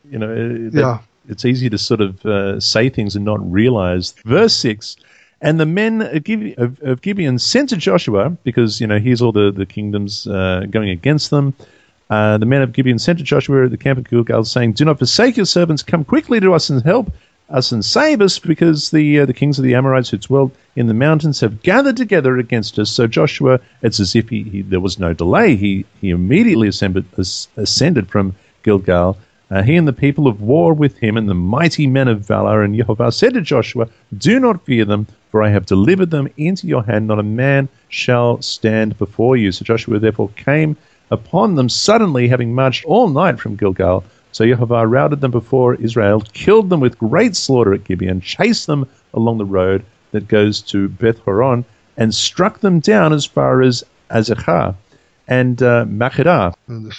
S1: it's easy to sort of say things and not realize. Verse 6, and the men of Gibeon sent to Joshua, because here's all the kingdoms going against them. The men of Gibeon sent to Joshua at the camp of Gilgal, saying, "Do not forsake your servants. Come quickly to us and help us and save us, because the kings of the Amorites who dwelt in the mountains have gathered together against us." So Joshua, it's as if there was no delay. He immediately ascended from Gilgal. He and the people of war with him, and the mighty men of valor. And Yehovah said to Joshua, "Do not fear them, for I have delivered them into your hand. Not a man shall stand before you." So Joshua therefore came upon them suddenly, having marched all night from Gilgal. So Yehovah routed them before Israel, killed them with great slaughter at Gibeon, chased them along the road that goes to Beth Horon, and struck them down as far as Azekah and Makkedah.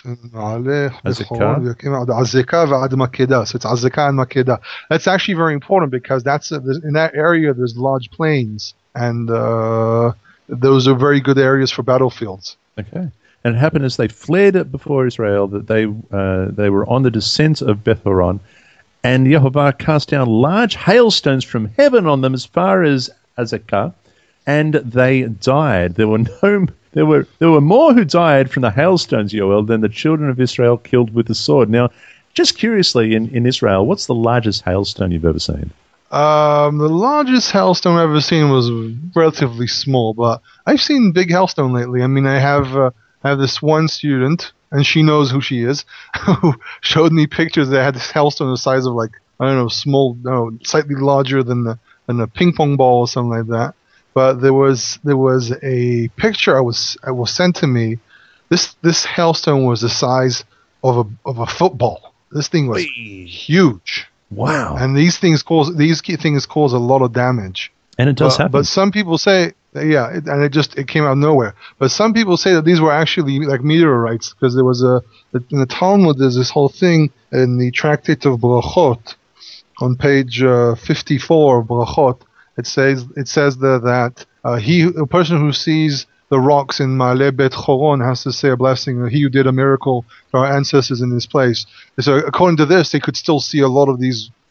S1: So it's
S2: Azekah and Makkedah. That's actually very important, because in that area there's large plains, and those are very good areas for battlefields.
S1: Okay. And it happened as they fled before Israel that they were on the descent of Beth Horon, and Yehovah cast down large hailstones from heaven on them as far as Azekah, and they died. There were more who died from the hailstones, Yoel, than the children of Israel killed with the sword. Now, just curiously, in Israel, what's the largest hailstone you've ever seen?
S2: The largest hailstone I've ever seen was relatively small, but I've seen big hailstone lately. I mean, I have this one student, and she knows who she is, who showed me pictures that had this hailstone the size of slightly larger than a ping pong ball or something like that. But there was a picture I was sent to me. This hailstone was the size of a football. This thing was huge.
S1: Wow!
S2: And these things cause a lot of damage.
S1: And it does happen.
S2: But some people say, it came out of nowhere. But some people say that these were actually like meteorites, because there was in the Talmud, there's this whole thing in the tractate of Brachot, on page 54 of Brachot. It says that a person who sees the rocks in Ma'ale Bet Horon has to say a blessing. He who did a miracle for our ancestors in this place. So according to this, they could still see a lot of these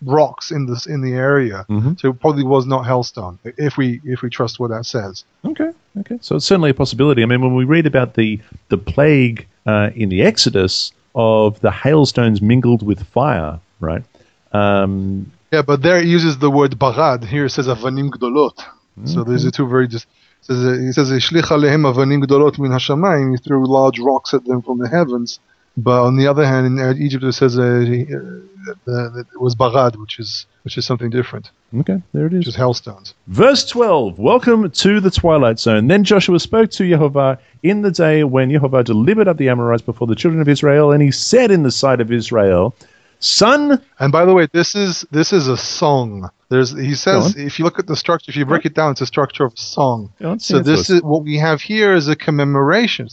S2: rocks in the area.
S1: Mhm.
S2: So it probably was not hailstone, if we trust what that says.
S1: Okay. So it's certainly a possibility. I mean, when we read about the plague in the Exodus of the hailstones mingled with fire, right?
S2: Yeah, but there it uses the word barad. Here it says avanim gdolot. So these are two very just. He says "Ishlich alehem avanim gdolot min hashamayim." He threw large rocks at them from the heavens. But on the other hand, in Egypt it says it was barad, which is something different.
S1: Okay, there it
S2: Which is
S1: is.
S2: hailstones.
S1: Verse 12, welcome to the twilight zone. Then Joshua spoke to Yehovah in the day when Yehovah delivered up the Amorites before the children of Israel, and he said in the sight of Israel, Son,
S2: And by the way, this is a song. He says, if you look at the structure, if you break it down, it's a structure of a song.
S1: Go on, sing
S2: So
S1: it to us.
S2: this is what we have here is a commemoration.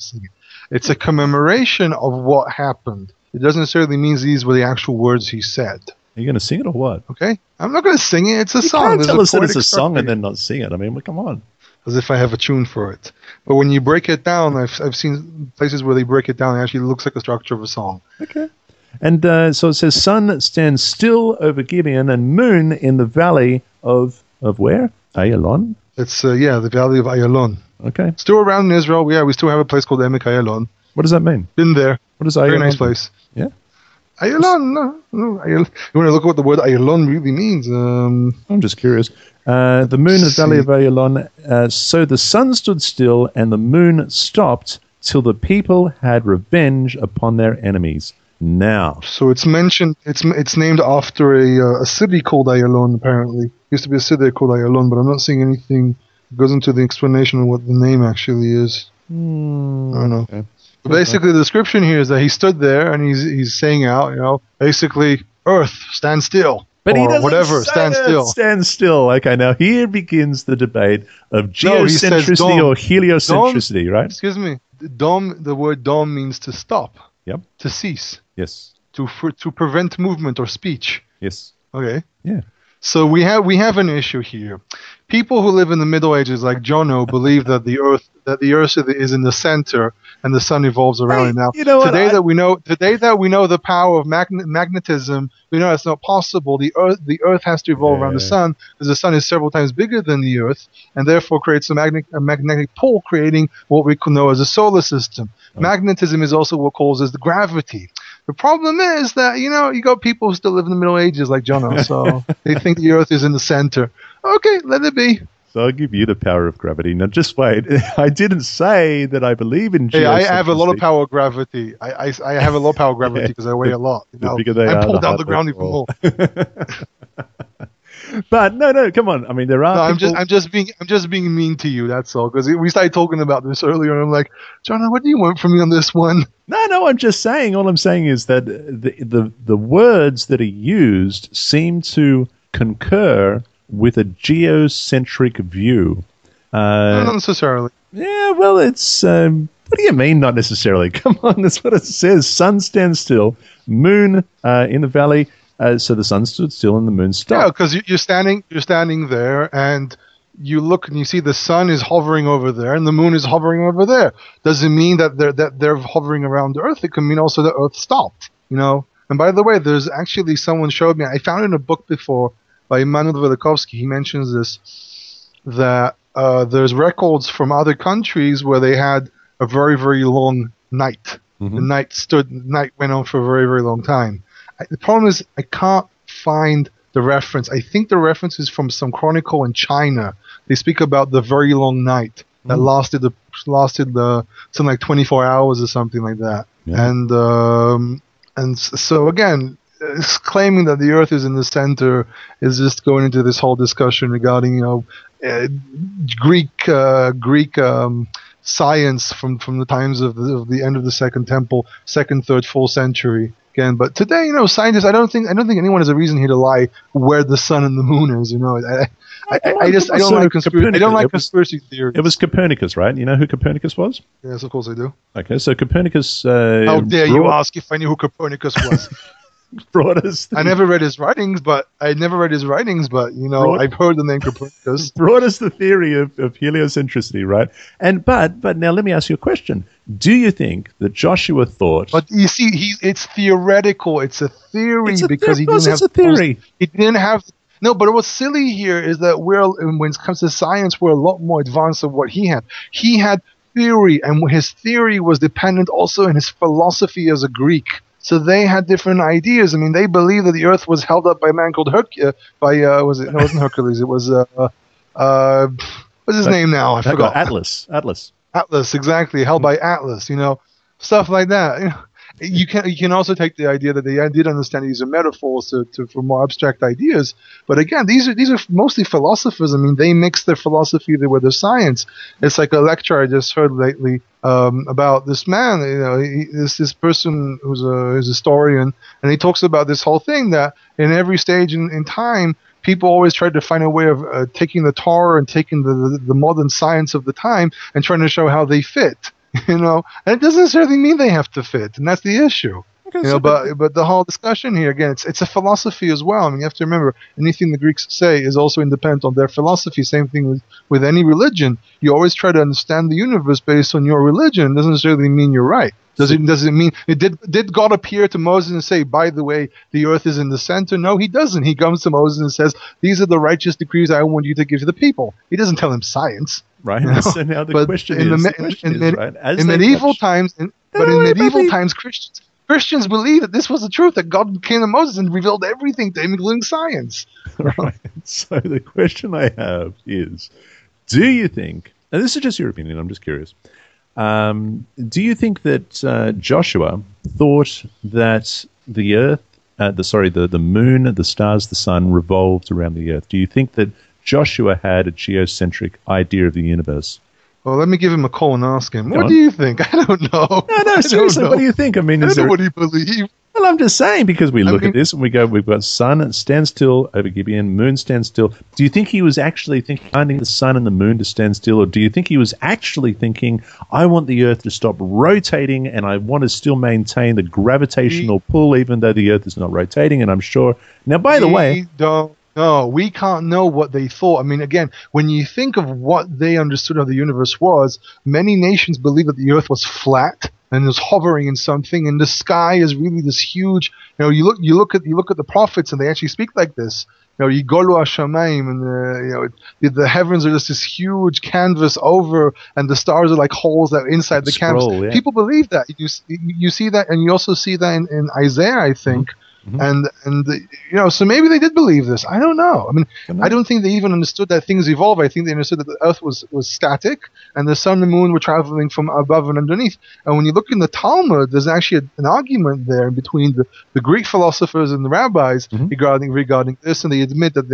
S2: It's a commemoration of what happened. It doesn't necessarily mean these were the actual words he said.
S1: Are you going to sing it or what?
S2: Okay, I'm not going to sing it. It's a
S1: You
S2: song.
S1: can't
S2: There's
S1: tell us that it's
S2: poetic
S1: a song and
S2: structure.
S1: then not sing it. I mean, well, come on.
S2: As if I have a tune for it. But when you break it down, I've seen places where they break it down. It actually looks like a structure of a song.
S1: Okay. And so it says, Sun stands still over Gibeon and moon in the valley of where? Ayalon?
S2: It's the valley of Ayalon.
S1: Okay.
S2: Still around in Israel. Yeah, we still have a place called Emek Ayalon.
S1: What does that mean?
S2: Been there.
S1: What does Ayalon
S2: Very nice
S1: mean?
S2: place.
S1: Yeah.
S2: Ayalon, no. You want to look at what the word Ayalon really means?
S1: I'm just curious. The moon in the valley of Ayalon. So the sun stood still and the moon stopped till the people had revenge upon their enemies. Now.
S2: So it's mentioned. It's named after a city called Ayalon. Apparently, used to be a city there called Ayalon, but I'm not seeing anything that goes into the explanation of what the name actually is. I don't know.
S1: Okay.
S2: But basically, the description here is that he stood there and he's saying out, basically, Earth, stand still.
S1: But he
S2: or
S1: doesn't
S2: whatever,
S1: say
S2: stand
S1: that.
S2: still.
S1: Stand still. Okay, now here begins the debate of
S2: No, he says
S1: geocentricity
S2: dom.
S1: or heliocentricity, right?
S2: Excuse me. The word dom means to stop,
S1: Yep.
S2: to cease,
S1: Yes.
S2: to prevent movement or speech.
S1: Yes.
S2: Okay.
S1: Yeah.
S2: So we have an issue here. People who live in the Middle Ages, like Jono, believe that the Earth is in the center and the sun evolves around
S1: Hey,
S2: it. Now,
S1: you know what,
S2: today that we know the power of magnetism, we know that's not possible. The Earth has to evolve around the sun because the sun is several times bigger than the Earth, and therefore creates a magnetic pole, creating what we could know as a solar system. Magnetism is also what causes the gravity. The problem is that, you got people who still live in the Middle Ages like Jono, so they think the Earth is in the center. Okay, let it be.
S1: So I'll give you the power of gravity. Now, just wait. I didn't say that I believe in
S2: Hey, I have a lot of
S1: geocentricity.
S2: power of gravity. I have a lot of power of gravity because I weigh a lot.
S1: The bigger they
S2: I
S1: are,
S2: pull
S1: the
S2: down the
S1: harder
S2: ground
S1: they
S2: even
S1: fall.
S2: more.
S1: But no, come on. I mean, there are.
S2: No,
S1: people-
S2: I'm just being mean to you. That's all. Because we started talking about this earlier, and I'm like, John, what do you want from me on this one?
S1: No, I'm just saying. All I'm saying is that the words that are used seem to concur with a geocentric view.
S2: Not necessarily.
S1: Yeah, well, it's. What do you mean, not necessarily? Come on, that's what it says. Sun stands still, moon in the valley. So the sun stood still and the moon
S2: Yeah,
S1: stopped.
S2: because you're standing there, and you look and you see the sun is hovering over there, and the moon is hovering over there. Doesn't mean that they're hovering around the Earth. It can mean also that Earth stopped. And by the way, there's actually someone showed me. I found it in a book before by Immanuel Velikovsky. He mentions this that there's records from other countries where they had a very, very long night. The night went on for a very, very long time. The problem is I can't find the reference. I think the reference is from some chronicle in China. They speak about the very long night that lasted something like 24 hours or something like that.
S1: Yeah.
S2: And so again, claiming that the Earth is in the center is just going into this whole discussion regarding Greek science from the times of the end of the Second Temple, second, third, 4th century. Again, but today, scientists, I don't think anyone has a reason here to lie where the sun and the moon is. I don't like conspiracy theories.
S1: It was Copernicus, right? You know who Copernicus was?
S2: Yes, of course I do.
S1: Okay, so Copernicus.
S2: How dare you ask if I knew who Copernicus was?
S1: brought us
S2: I never read his writings, but I've heard the name Copernicus.
S1: brought us the theory of heliocentricity, right? But now let me ask you a question. Do you think that Joshua thought?
S2: But you see, it's theoretical. It's a theory because he didn't have.
S1: It's a theory.
S2: He didn't have. No, but what's silly here is that when it comes to science, we're a lot more advanced than what he had. He had theory, and his theory was dependent also on his philosophy as a Greek. So they had different ideas. I mean, they believed that the Earth was held up by a man called Hercules. It wasn't Hercules. It was what's his name now? I forgot.
S1: Atlas.
S2: Atlas, exactly, held by Atlas. Stuff like that. You can also take the idea that they did understand these are metaphors for more abstract ideas. But again, these are mostly philosophers. I mean, they mix their philosophy with their science. It's like a lecture I just heard lately about this man. This person who's a historian, and he talks about this whole thing that in every stage in time, people always tried to find a way of taking the Torah and taking the modern science of the time and trying to show how they fit. And it doesn't necessarily mean they have to fit, and that's the issue. But the whole discussion here, again, it's a philosophy as well. I mean, you have to remember, anything the Greeks say is also independent on their philosophy. Same thing with any religion. You always try to understand the universe based on your religion. It doesn't necessarily mean you're right. Does it mean did God appear to Moses and say, by the way, the earth is in the center? No, he doesn't. He comes to Moses and says, these are the righteous decrees I want you to give to the people. He doesn't tell him science.
S1: Right. So now the question is,
S2: in medieval times, Christians believe that this was the truth, that God came to Moses and revealed everything to him, including science.
S1: Right. So the question I have is, do you think, and this is just your opinion, I'm just curious, do you think that Joshua thought that the earth, the moon, the stars, the sun revolved around the earth? Do you think that Joshua had a geocentric idea of the universe?
S2: Well, let me give him a call and ask him. What do you think? I don't know.
S1: No, seriously, what do you think? I mean,
S2: I don't know what he believes.
S1: Well, I'm just saying, because we look at this and we go, we've got sun stand still over Gibeon, moon stand still. Do you think he was actually finding the sun and the moon to stand still, or do you think he was actually thinking, I want the earth to stop rotating and I want to still maintain the gravitational pull even though the earth is not rotating? And I'm sure. Now, by the way,
S2: no, we can't know what they thought. I mean, again, when you think of what they understood of the universe was, many nations believed that the earth was flat and was hovering in something, and the sky is really this huge. You look at the prophets, and they actually speak like this. Yigolu Hashamayim, and the heavens are just this huge canvas over, and the stars are like holes that are inside the canvas. Yeah. People believe that. You see that, and you also see that in Isaiah, I think. Mm-hmm. And so maybe they did believe this. I don't know. I mean, I don't think they even understood that things evolve. I think they understood that the earth was static and the sun and the moon were traveling from above and underneath. And when you look in the Talmud, there's actually an argument there between the Greek philosophers and the rabbis regarding this, and they admit that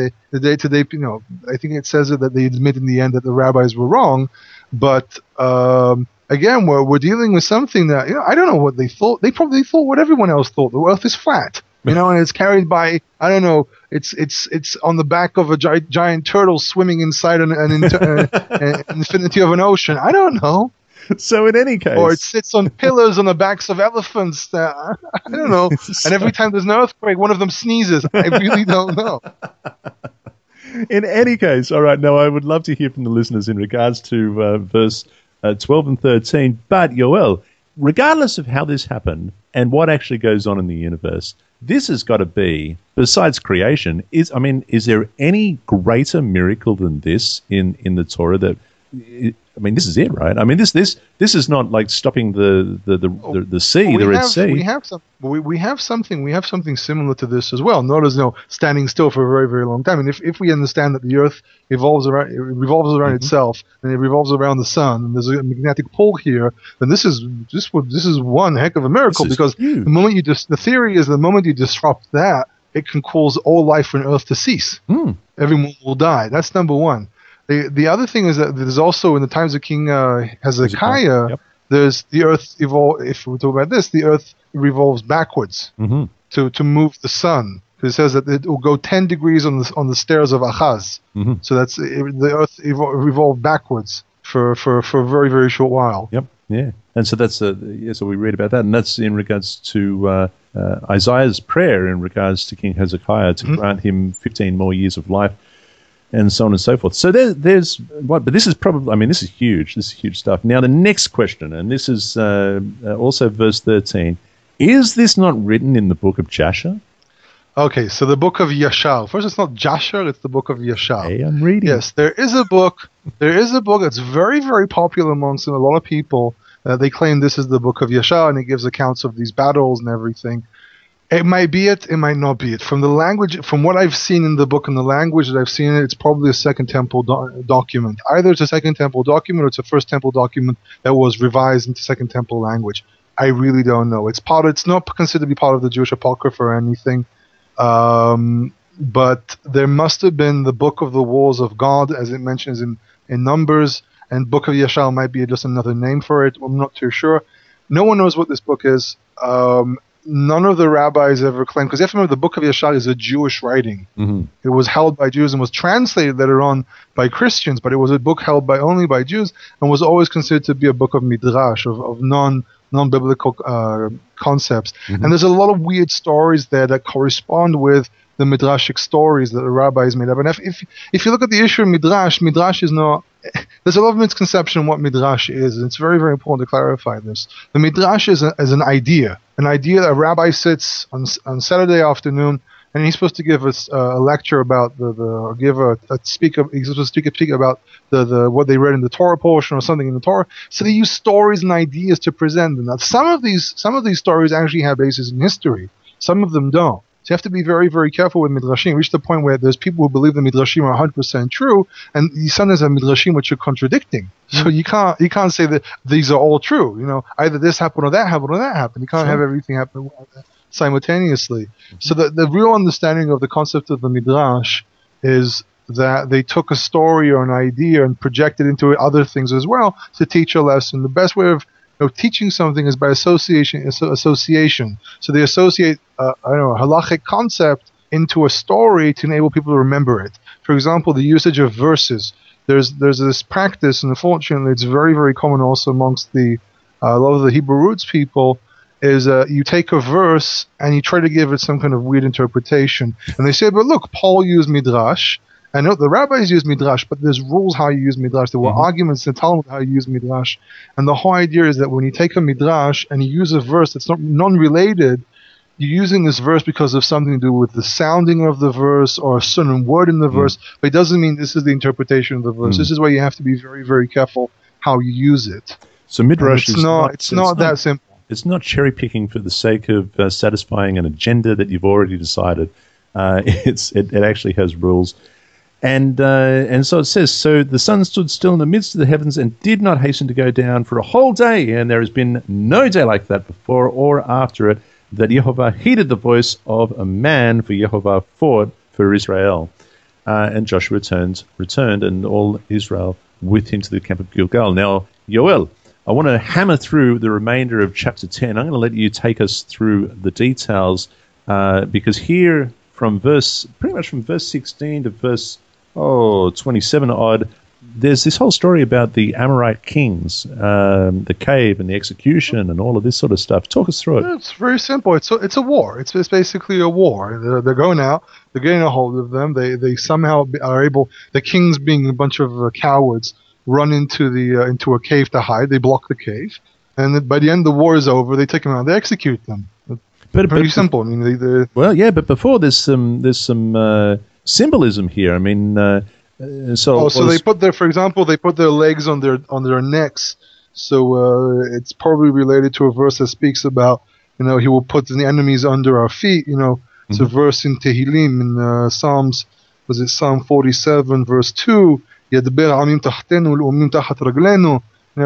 S2: I think it says that they admit in the end that the rabbis were wrong. But again, we're dealing with something that, I don't know what they thought. They probably thought what everyone else thought. The earth is flat. And it's carried by, I don't know, it's on the back of a giant turtle swimming inside an infinity of an ocean. I don't know.
S1: So in any case.
S2: Or it sits on pillars on the backs of elephants. I don't know. And every time there's an earthquake, one of them sneezes. I really don't know.
S1: In any case, all right, now I would love to hear from the listeners in regards to verse 12 and 13. But, Yoel, regardless of how this happened and what actually goes on in the universe, this has got to be, besides creation, is there any greater miracle than this in the Torah? That, this is it, right? I mean, this is not like stopping the sea, the Red Sea.
S2: We have something similar to this as well. Not as standing still for a very, very long time. And if we understand that the earth revolves around itself and it revolves around the sun, and there's a magnetic pull here, then this is one heck of a miracle, because the moment the theory is the moment you disrupt that, it can cause all life on earth to cease. Everyone will die. That's number one. The other thing is that there's also, in the times of King Hezekiah, there's the earth if we talk about this, the earth revolves backwards to move the sun. It says that it will go 10 degrees on the stairs of Achaz. So that's the earth revolved backwards for a very, very short while.
S1: Yeah, and so so we read about that, and that's in regards to Isaiah's prayer in regards to King Hezekiah to grant him 15 more years of life, and so on and so forth. So there's what, but this is probably, I mean, this is huge. This is huge stuff. Now the next question, and this is also verse 13. Is this not written in the book of Jasher?
S2: Okay, so the book of Yashar. First, it's not Jasher, it's the book of Yashar.
S1: Hey, I'm reading.
S2: Yes, there is a book. There is a book that's very, very popular amongst a lot of people. They claim this is the book of Yashar, and it gives accounts of these battles and everything. It might be it might not be it. From the language, from what I've seen in the book and the language that I've seen it's probably a Second Temple document. Either it's a Second Temple document or it's a First Temple document that was revised into Second Temple language. I really don't know. It's not considered to be part of the Jewish Apocrypha or anything. But there must have been the Book of the Walls of God, as it mentions in Numbers, and Book of Yashar might be just another name for it. I'm not too sure. No one knows what this book is. None of the rabbis ever claimed, because you have to remember the Book of Yashar is a Jewish writing. Mm-hmm. It was held by Jews and was translated later on by Christians, but it was a book held only by Jews and was always considered to be a book of midrash, of non-biblical concepts. Mm-hmm. And there's a lot of weird stories there that correspond with the midrashic stories that the rabbis made up. And if you look at the issue of midrash is not. There's a lot of misconception on what midrash is, and it's very, very important to clarify this. The midrash is an idea that a rabbi sits on Saturday afternoon, and he's supposed to give us a lecture about speak about the what they read in the Torah portion or something in the Torah. So they use stories and ideas to present them. Now, some of these stories actually have basis in history. Some of them don't. So you have to be very, very careful with midrashim. Reach the point where there's people who believe the midrashim are 100% true, and you sometimes have midrashim which are contradicting. So you can't say that these are all true. You know, either this happened or that happened or that happened. You can't have everything happen simultaneously. Mm-hmm. So the real understanding of the concept of the midrash is that they took a story or an idea and projected into other things as well to teach a lesson. The best way of teaching something is by association. So they associate a halachic concept into a story to enable people to remember it. For example, the usage of verses. There's this practice, and unfortunately, it's very, very common also amongst a lot of the Hebrew roots people. Is you take a verse and you try to give it some kind of weird interpretation, and they say, "But look, Paul used midrash." I know the rabbis use midrash, but there's rules how you use midrash. There were arguments in the Talmud how you use midrash. And the whole idea is that when you take a midrash and you use a verse that's not non-related, you're using this verse because of something to do with the sounding of the verse or a certain word in the verse, but it doesn't mean this is the interpretation of the verse. This is why you have to be very, very careful how you use it.
S1: So midrash is
S2: not that simple.
S1: It's not cherry-picking for the sake of satisfying an agenda that you've already decided. It actually has rules. And so it says, so the sun stood still in the midst of the heavens and did not hasten to go down for a whole day, and there has been no day like that before or after it, that Yehovah heeded the voice of a man, for Yehovah fought for Israel. And Joshua returned, and all Israel with him to the camp of Gilgal. Now, Yoel, I want to hammer through the remainder of chapter 10. I'm going to let you take us through the details, because here, pretty much from verse 16 to verse 27 odd, there's this whole story about the Amorite kings, the cave and the execution and all of this sort of stuff. Talk us through it.
S2: It's very simple. It's a war. It's basically a war. They're going out. They're getting a hold of them. They somehow are able. The kings, being a bunch of cowards, run into a cave to hide. They block the cave, and by the end the war is over. They take them out. They execute them. But pretty simple. I mean,
S1: but before there's some symbolism here. I mean, so
S2: they put their legs on their necks. So it's probably related to a verse that speaks about, he will put the enemies under our feet. It's a verse in Tehillim in Psalms. Was it Psalm 47 verse 2? Yadber amim tahtenu l'umim tachat raglenu.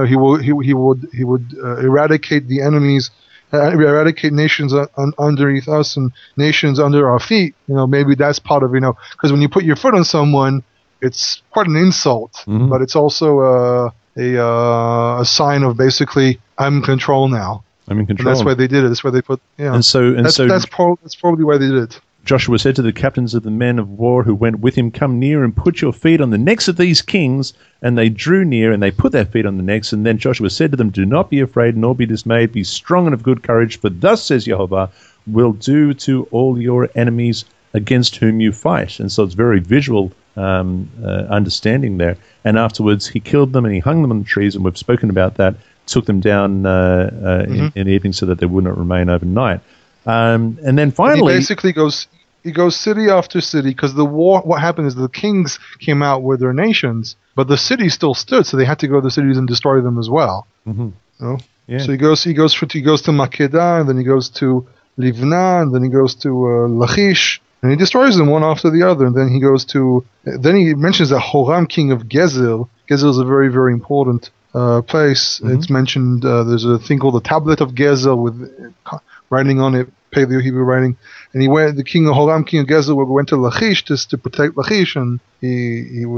S2: He would eradicate the enemies. Eradicate nations underneath us and nations under our feet. Maybe that's part of, because when you put your foot on someone, it's quite an insult, but it's also a sign of basically, I'm in control now.
S1: I'm in control.
S2: And that's why they did it. That's why they put,
S1: And so
S2: that's probably why they did it.
S1: Joshua said to the captains of the men of war who went with him, "Come near and put your feet on the necks of these kings." And they drew near, and they put their feet on the necks. And then Joshua said to them, "Do not be afraid, nor be dismayed. Be strong and of good courage, for thus says Jehovah, will do to all your enemies against whom you fight." And so it's very visual understanding there. And afterwards, he killed them and he hung them on the trees, and we've spoken about that. Took them down in the evening so that they would not remain overnight. And then finally,
S2: he basically goes city after city, because the war. What happened is the kings came out with their nations, but the cities still stood, so they had to go to the cities and destroy them as well.
S1: Mm-hmm.
S2: You know?
S1: Yeah.
S2: So he goes to Makedah, and then he goes to Livna, and then he goes to Lachish, and he destroys them one after the other. And then he goes to. Then he mentions that Horam, king of Gezer. Gezer is a very, very important place. Mm-hmm. It's mentioned. There's a thing called the Tablet of Gezer with writing on it, Paleo Hebrew writing. And the king of Horam, king of Gezer, went to Lachish to protect Lachish, and it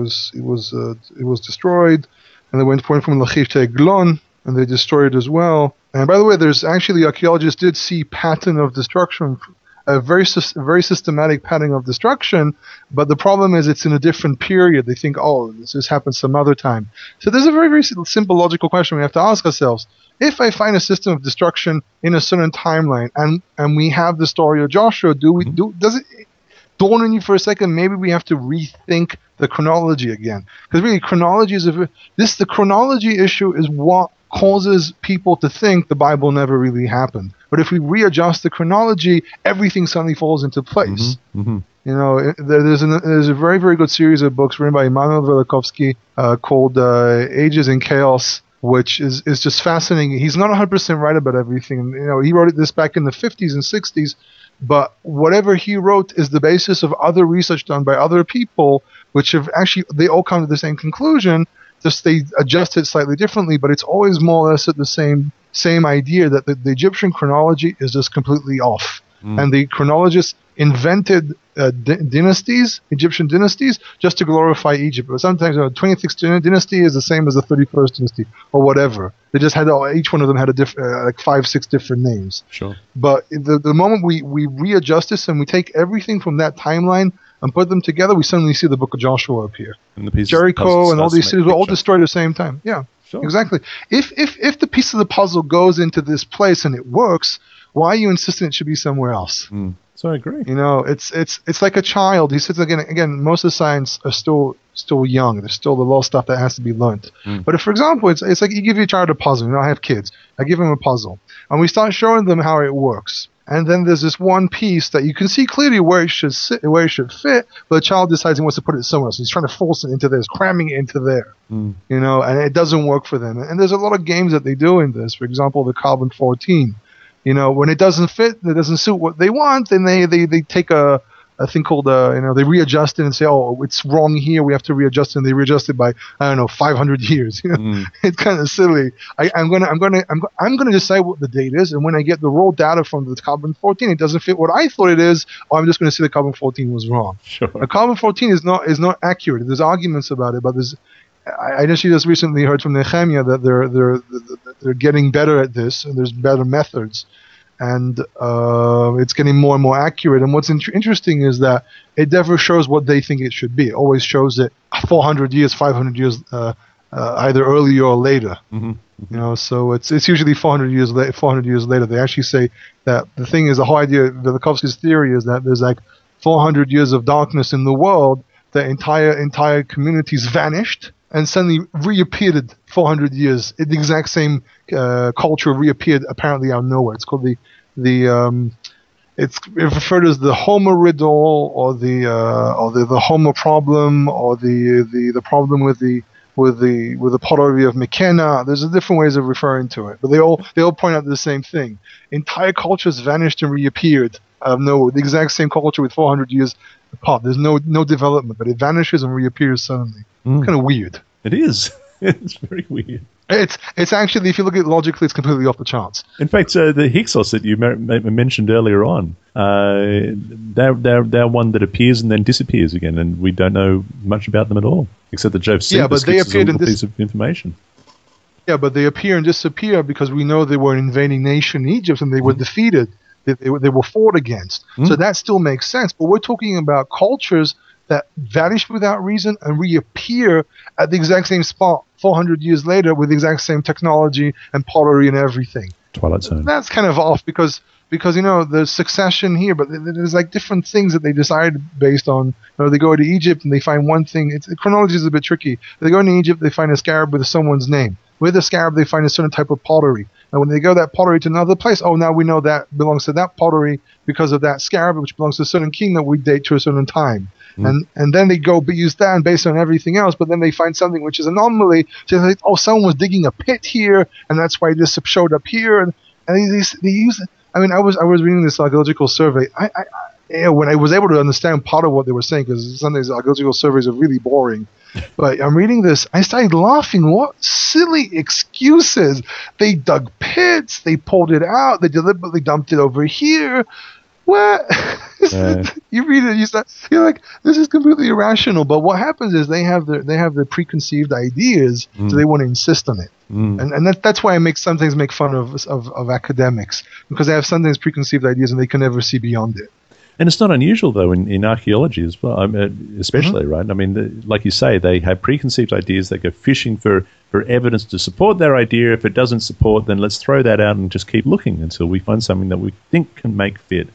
S2: was destroyed. And they went from Lachish to Eglon, and they destroyed it as well. And by the way, there's actually archaeologists did see pattern of destruction, a very systematic pattern of destruction. But the problem is it's in a different period. They think, oh, this happened some other time. So there's a very, very simple logical question we have to ask ourselves. If I find a system of destruction in a certain timeline, and we have the story of Joshua, does it dawn on you for a second? Maybe we have to rethink the chronology again, because really, chronology is the chronology issue is what causes people to think the Bible never really happened. But if we readjust the chronology, everything suddenly falls into place.
S1: Mm-hmm. Mm-hmm.
S2: You know, there's a very, very good series of books written by Immanuel Velikovsky called Ages in Chaos, which is just fascinating. He's not 100% right about everything. You know, he wrote this back in the 50s and 60s, but whatever he wrote is the basis of other research done by other people, which have actually, they all come to the same conclusion, just they adjust it slightly differently, but it's always more or less at the same idea that the Egyptian chronology is just completely off. And the chronologists invented dynasties, Egyptian dynasties, just to glorify Egypt. But sometimes the 26th dynasty is the same as the 31st dynasty, or whatever. They just had each one of them had like 5-6 different names.
S1: Sure.
S2: But the moment we readjust this and we take everything from that timeline and put them together, we suddenly see the Book of Joshua appear.
S1: And the
S2: Jericho and all these cities were all destroyed at the same time. Yeah,
S1: sure.
S2: Exactly. If the piece of the puzzle goes into this place and it works, why are you insisting it should be somewhere else?
S1: So I agree.
S2: You know, it's like a child. He says again. Most of the science are still young. There's still a lot of stuff that has to be learned. But if, for example, it's like you give your child a puzzle. You know, I have kids. I give them a puzzle, and we start showing them how it works. And then there's this one piece that you can see clearly where it should sit, where it should fit, but the child decides he wants to put it somewhere else. He's trying to force it into there, cramming it into there. You know, and it doesn't work for them. And there's a lot of games that they do in this. For example, the Carbon 14. You know, when it doesn't fit, it doesn't suit what they want, then they take a thing called they readjust it and say, oh, it's wrong here, we have to readjust it, and they readjust it by 500 years. You know, it's kind of silly. I'm gonna decide what the date is, and when I get the raw data from the Carbon 14, it doesn't fit what I thought it is, or I'm just gonna say the Carbon 14 was wrong.
S1: Sure.
S2: The Carbon 14 is not accurate. There's arguments about it, but I just recently heard from Nehemiah that they're getting better at this, and there's better methods, and it's getting more and more accurate. And what's interesting is that it never shows what they think it should be. It always shows it 400 years, 500 years, either earlier or later. You know, so it's usually 400 years later. They actually say that the thing is, the whole idea, Velikovsky's theory is that there's like 400 years of darkness in the world. The entire communities vanished and suddenly reappeared 400 years. The exact same culture reappeared apparently out of nowhere. It's called it's referred as the Homer riddle, or the Homer problem, or the problem with the pottery of Mykenna. There's different ways of referring to it, but they all point out the same thing. Entire cultures vanished and reappeared out of nowhere. The exact same culture with 400 years apart. There's no development, but it vanishes and reappears suddenly. Kind of weird.
S1: It is. It's very weird.
S2: It's actually, if you look at it logically, it's completely off the charts.
S1: In fact, the Hyksos that you mentioned earlier on, they're one that appears and then disappears again, and we don't know much about them at all, except that Josephus gives us a piece of information. Yeah,
S2: but they appear and disappear because we know they were an invading nation in Egypt, and they were defeated. they were fought against. So that still makes sense. But we're talking about cultures that vanish without reason and reappear at the exact same spot 400 years later with the exact same technology and pottery and everything.
S1: Twilight Zone.
S2: That's kind of off because there's succession here, but there's like different things that they decide based on. They go to Egypt and they find one thing. Chronology is a bit tricky. They go into Egypt, they find a scarab with someone's name. With the scarab, they find a certain type of pottery. And when they go that pottery to another place, now we know that belongs to that pottery because of that scarab, which belongs to a certain king that we date to a certain time. And then they go use that based on everything else, but then they find something which is an anomaly. So they think, someone was digging a pit here, and that's why this showed up here. And they use it. I mean, I was reading this archaeological survey. When I was able to understand part of what they were saying, because some of these archaeological surveys are really boring. But I'm reading this, I started laughing. What silly excuses! They dug pits, they pulled it out, they deliberately dumped it over here. What? You read it, you're like, this is completely irrational. But what happens is they have their preconceived ideas, so they want to insist on it. And that's why I sometimes make fun of academics, because they have sometimes preconceived ideas and they can never see beyond it.
S1: And it's not unusual, though, in archaeology as well, especially, right? I mean, like you say, they have preconceived ideas. They go fishing for evidence to support their idea. If it doesn't support, then let's throw that out and just keep looking until we find something that we think can make fit.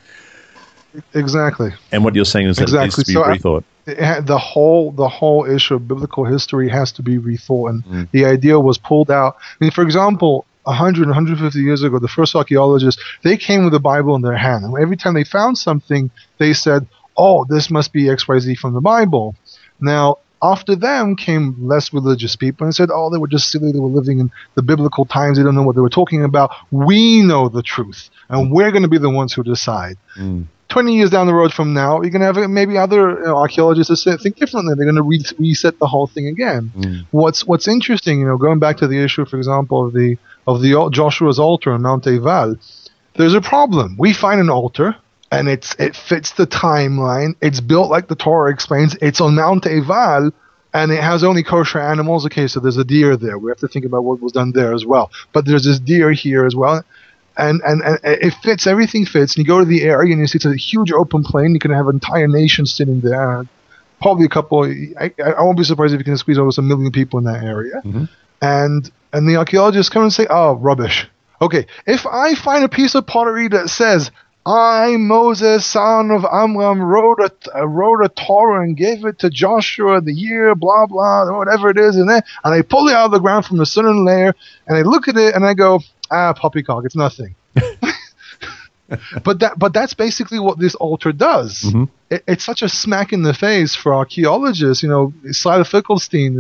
S2: Exactly.
S1: And what you're saying is that it needs to be rethought.
S2: The whole issue of biblical history has to be rethought, and the idea was pulled out. I mean, for example, 100, 150 years ago, the first archaeologists, they came with the Bible in their hand, and every time they found something, they said, this must be XYZ from the Bible. Now, after them came less religious people and said, they were just silly, they were living in the biblical times, they don't know what they were talking about. We know the truth, and we're going to be the ones who decide. 20 years down the road from now, you're going to have maybe other archaeologists that think differently. They're going to reset the whole thing again. What's interesting, going back to the issue, for example, of the Joshua's altar on Mount Ebal, there's a problem. We find an altar, and it fits the timeline. It's built like the Torah explains. It's on Mount Ebal, and it has only kosher animals. Okay, so there's a deer there. We have to think about what was done there as well. But there's this deer here as well. And it fits, everything fits. And you go to the area and you see it's a huge open plain. You can have an entire nation sitting there. Probably a couple, I won't be surprised if you can squeeze almost 1 million people in that area. And the archaeologists come and say, rubbish. Okay, if I find a piece of pottery that says, I, Moses, son of Amram, wrote a Torah and gave it to Joshua the year, blah, blah, whatever it is, and I pull it out of the ground from a certain layer, and I look at it and I go, poppycock, it's nothing. But that's basically what this altar does. It's such a smack in the face for archaeologists. Slyder Finkelstein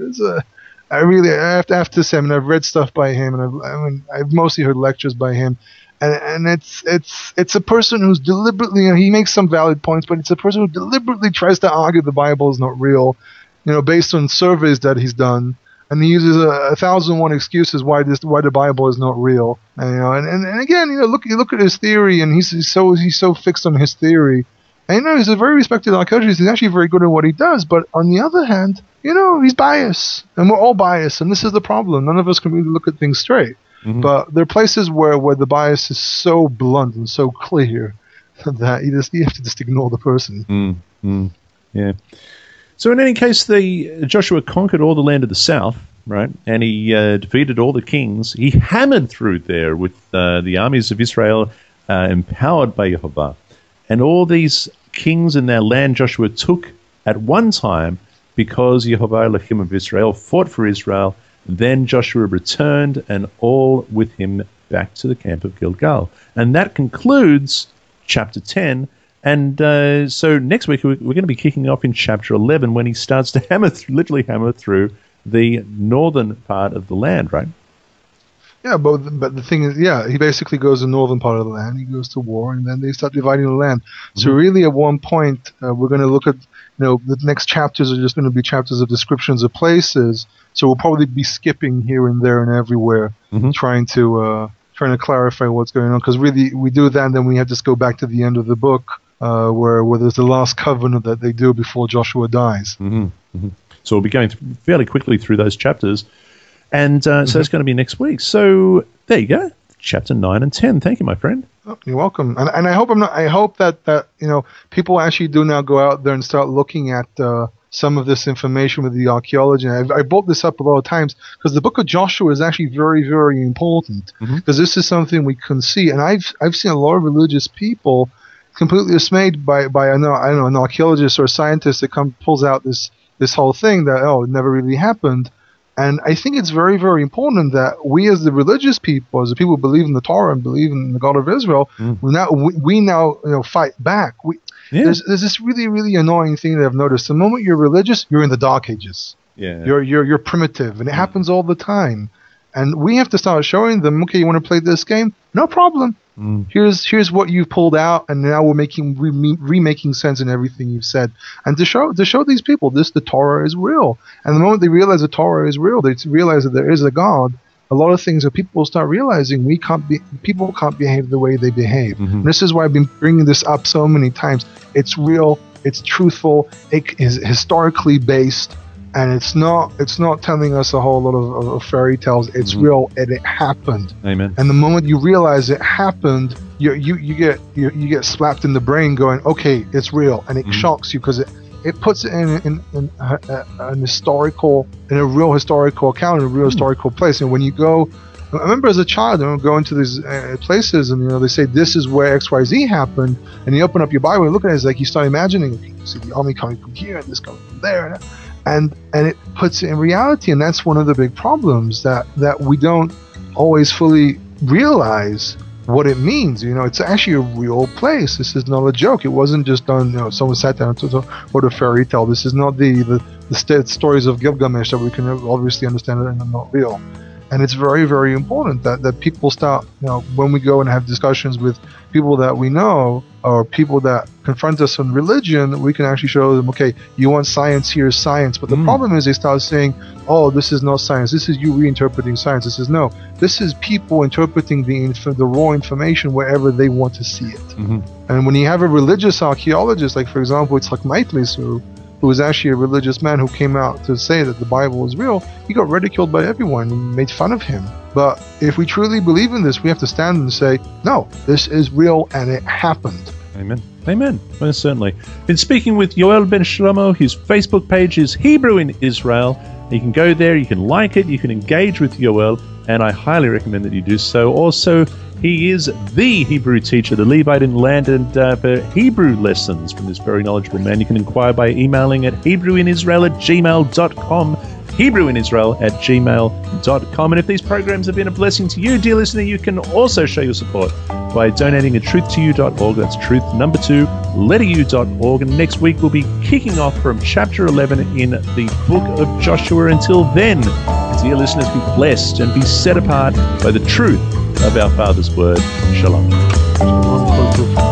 S2: I have to say, I mean, I've read stuff by him, and I've mostly heard lectures by him. And it's a person who's deliberately, he makes some valid points, but it's a person who deliberately tries to argue the Bible is not real, based on surveys that he's done, and he uses 1,001 excuses why the Bible is not real. And again, you look at his theory, and he's so fixed on his theory. And he's a very respected archaeologist. He's actually very good at what he does, but on the other hand, he's biased, and we're all biased, and this is the problem. None of us can really look at things straight. But there are places where the bias is so blunt and so clear that you have to just ignore the person.
S1: Yeah. So in any case, Joshua conquered all the land of the south, right? And he defeated all the kings. He hammered through there with the armies of Israel, empowered by Yehovah. And all these kings in their land Joshua took at one time because Yehovah Elohim of Israel fought for Israel. Then Joshua returned, and all with him back to the camp of Gilgal. And that concludes chapter 10. And so next week we're going to be kicking off in chapter 11 when he starts to literally hammer through the northern part of the land, right?
S2: Yeah, but the thing is, he basically goes to the northern part of the land. He goes to war, and then they start dividing the land. So really, at one point, we're going to look at, the next chapters are just going to be chapters of descriptions of places. So we'll probably be skipping here and there and everywhere, trying to clarify what's going on. Because really, we do that, and then we have to just go back to the end of the book, where there's the last covenant that they do before Joshua dies.
S1: So we'll be going fairly quickly through those chapters. And so it's going to be next week. So there you go, chapter 9 and 10. Thank you, my friend.
S2: Oh, you're welcome. And I hope I hope that people actually do now go out there and start looking at some of this information with the archaeology. And I brought this up a lot of times because the book of Joshua is actually very, very important because this is something we can see. And I've seen a lot of religious people completely dismayed by I don't know, an archaeologist or a scientist that pulls out this whole thing that it never really happened. And I think it's very, very important that we, as the religious people, as the people who believe in the Torah and believe in the God of Israel, we now fight back. There's this really, really annoying thing that I've noticed. The moment you're religious, you're in the Dark Ages.
S1: Yeah.
S2: You're primitive, and it happens all the time. And we have to start showing them, okay, you want to play this game? No problem. Here's what you've pulled out, and now we're remaking sense in everything you've said. And to show these people the Torah is real. And the moment they realize the Torah is real, they realize that there is a God. A lot of things that people will start realizing people can't behave the way they behave. And this is why I've been bringing this up so many times. It's real. It's truthful. It is historically based. And it's not telling us a whole lot of fairy tales. It's real, and it happened.
S1: Amen.
S2: And the moment you realize it happened, you get slapped in the brain, going, okay, it's real, and it shocks you because it puts it in a real historical account, in a real historical place. And when you go, I remember as a child, going to these places, and they say this is where XYZ happened, and you open up your Bible and look at it, it's like you start imagining, you see the army coming from here, and this coming from there. And it puts it in reality, and that's one of the big problems that we don't always fully realize what it means. It's actually a real place. This is not a joke. It wasn't just done. Someone sat down to wrote a fairy tale. This is not the stories of Gilgamesh that we can obviously understand and are not real. And it's very, very important that people start, when we go and have discussions with people that we know or people that confront us on religion, we can actually show them, okay, you want science, here's science. But the problem is they start saying, oh, this is not science. This is you reinterpreting science. This is people interpreting the raw information wherever they want to see it. And when you have a religious archaeologist, like, for example, it's like Meitlis, who was actually a religious man who came out to say that the Bible is real, he got ridiculed by everyone and made fun of him. But if we truly believe in this, we have to stand and say, no, this is real and it happened.
S1: Amen. Amen. Most certainly. Been speaking with Yoel Ben Shlomo. His Facebook page is Hebrew in Israel. You can go there, you can like it, you can engage with Yoel, and I highly recommend that you do so. Also, he is the Hebrew teacher, the Levite in land, and for Hebrew lessons from this very knowledgeable man, you can inquire by emailing at HebrewInIsrael@gmail.com, HebrewInIsrael@gmail.com. And if these programs have been a blessing to you, dear listener, you can also show your support by donating at truth2u.org. That's truth2, letteru.org. And next week we'll be kicking off from chapter 11 in the book of Joshua. Until then, dear listeners, be blessed and be set apart by the truth of our Father's word. Shalom.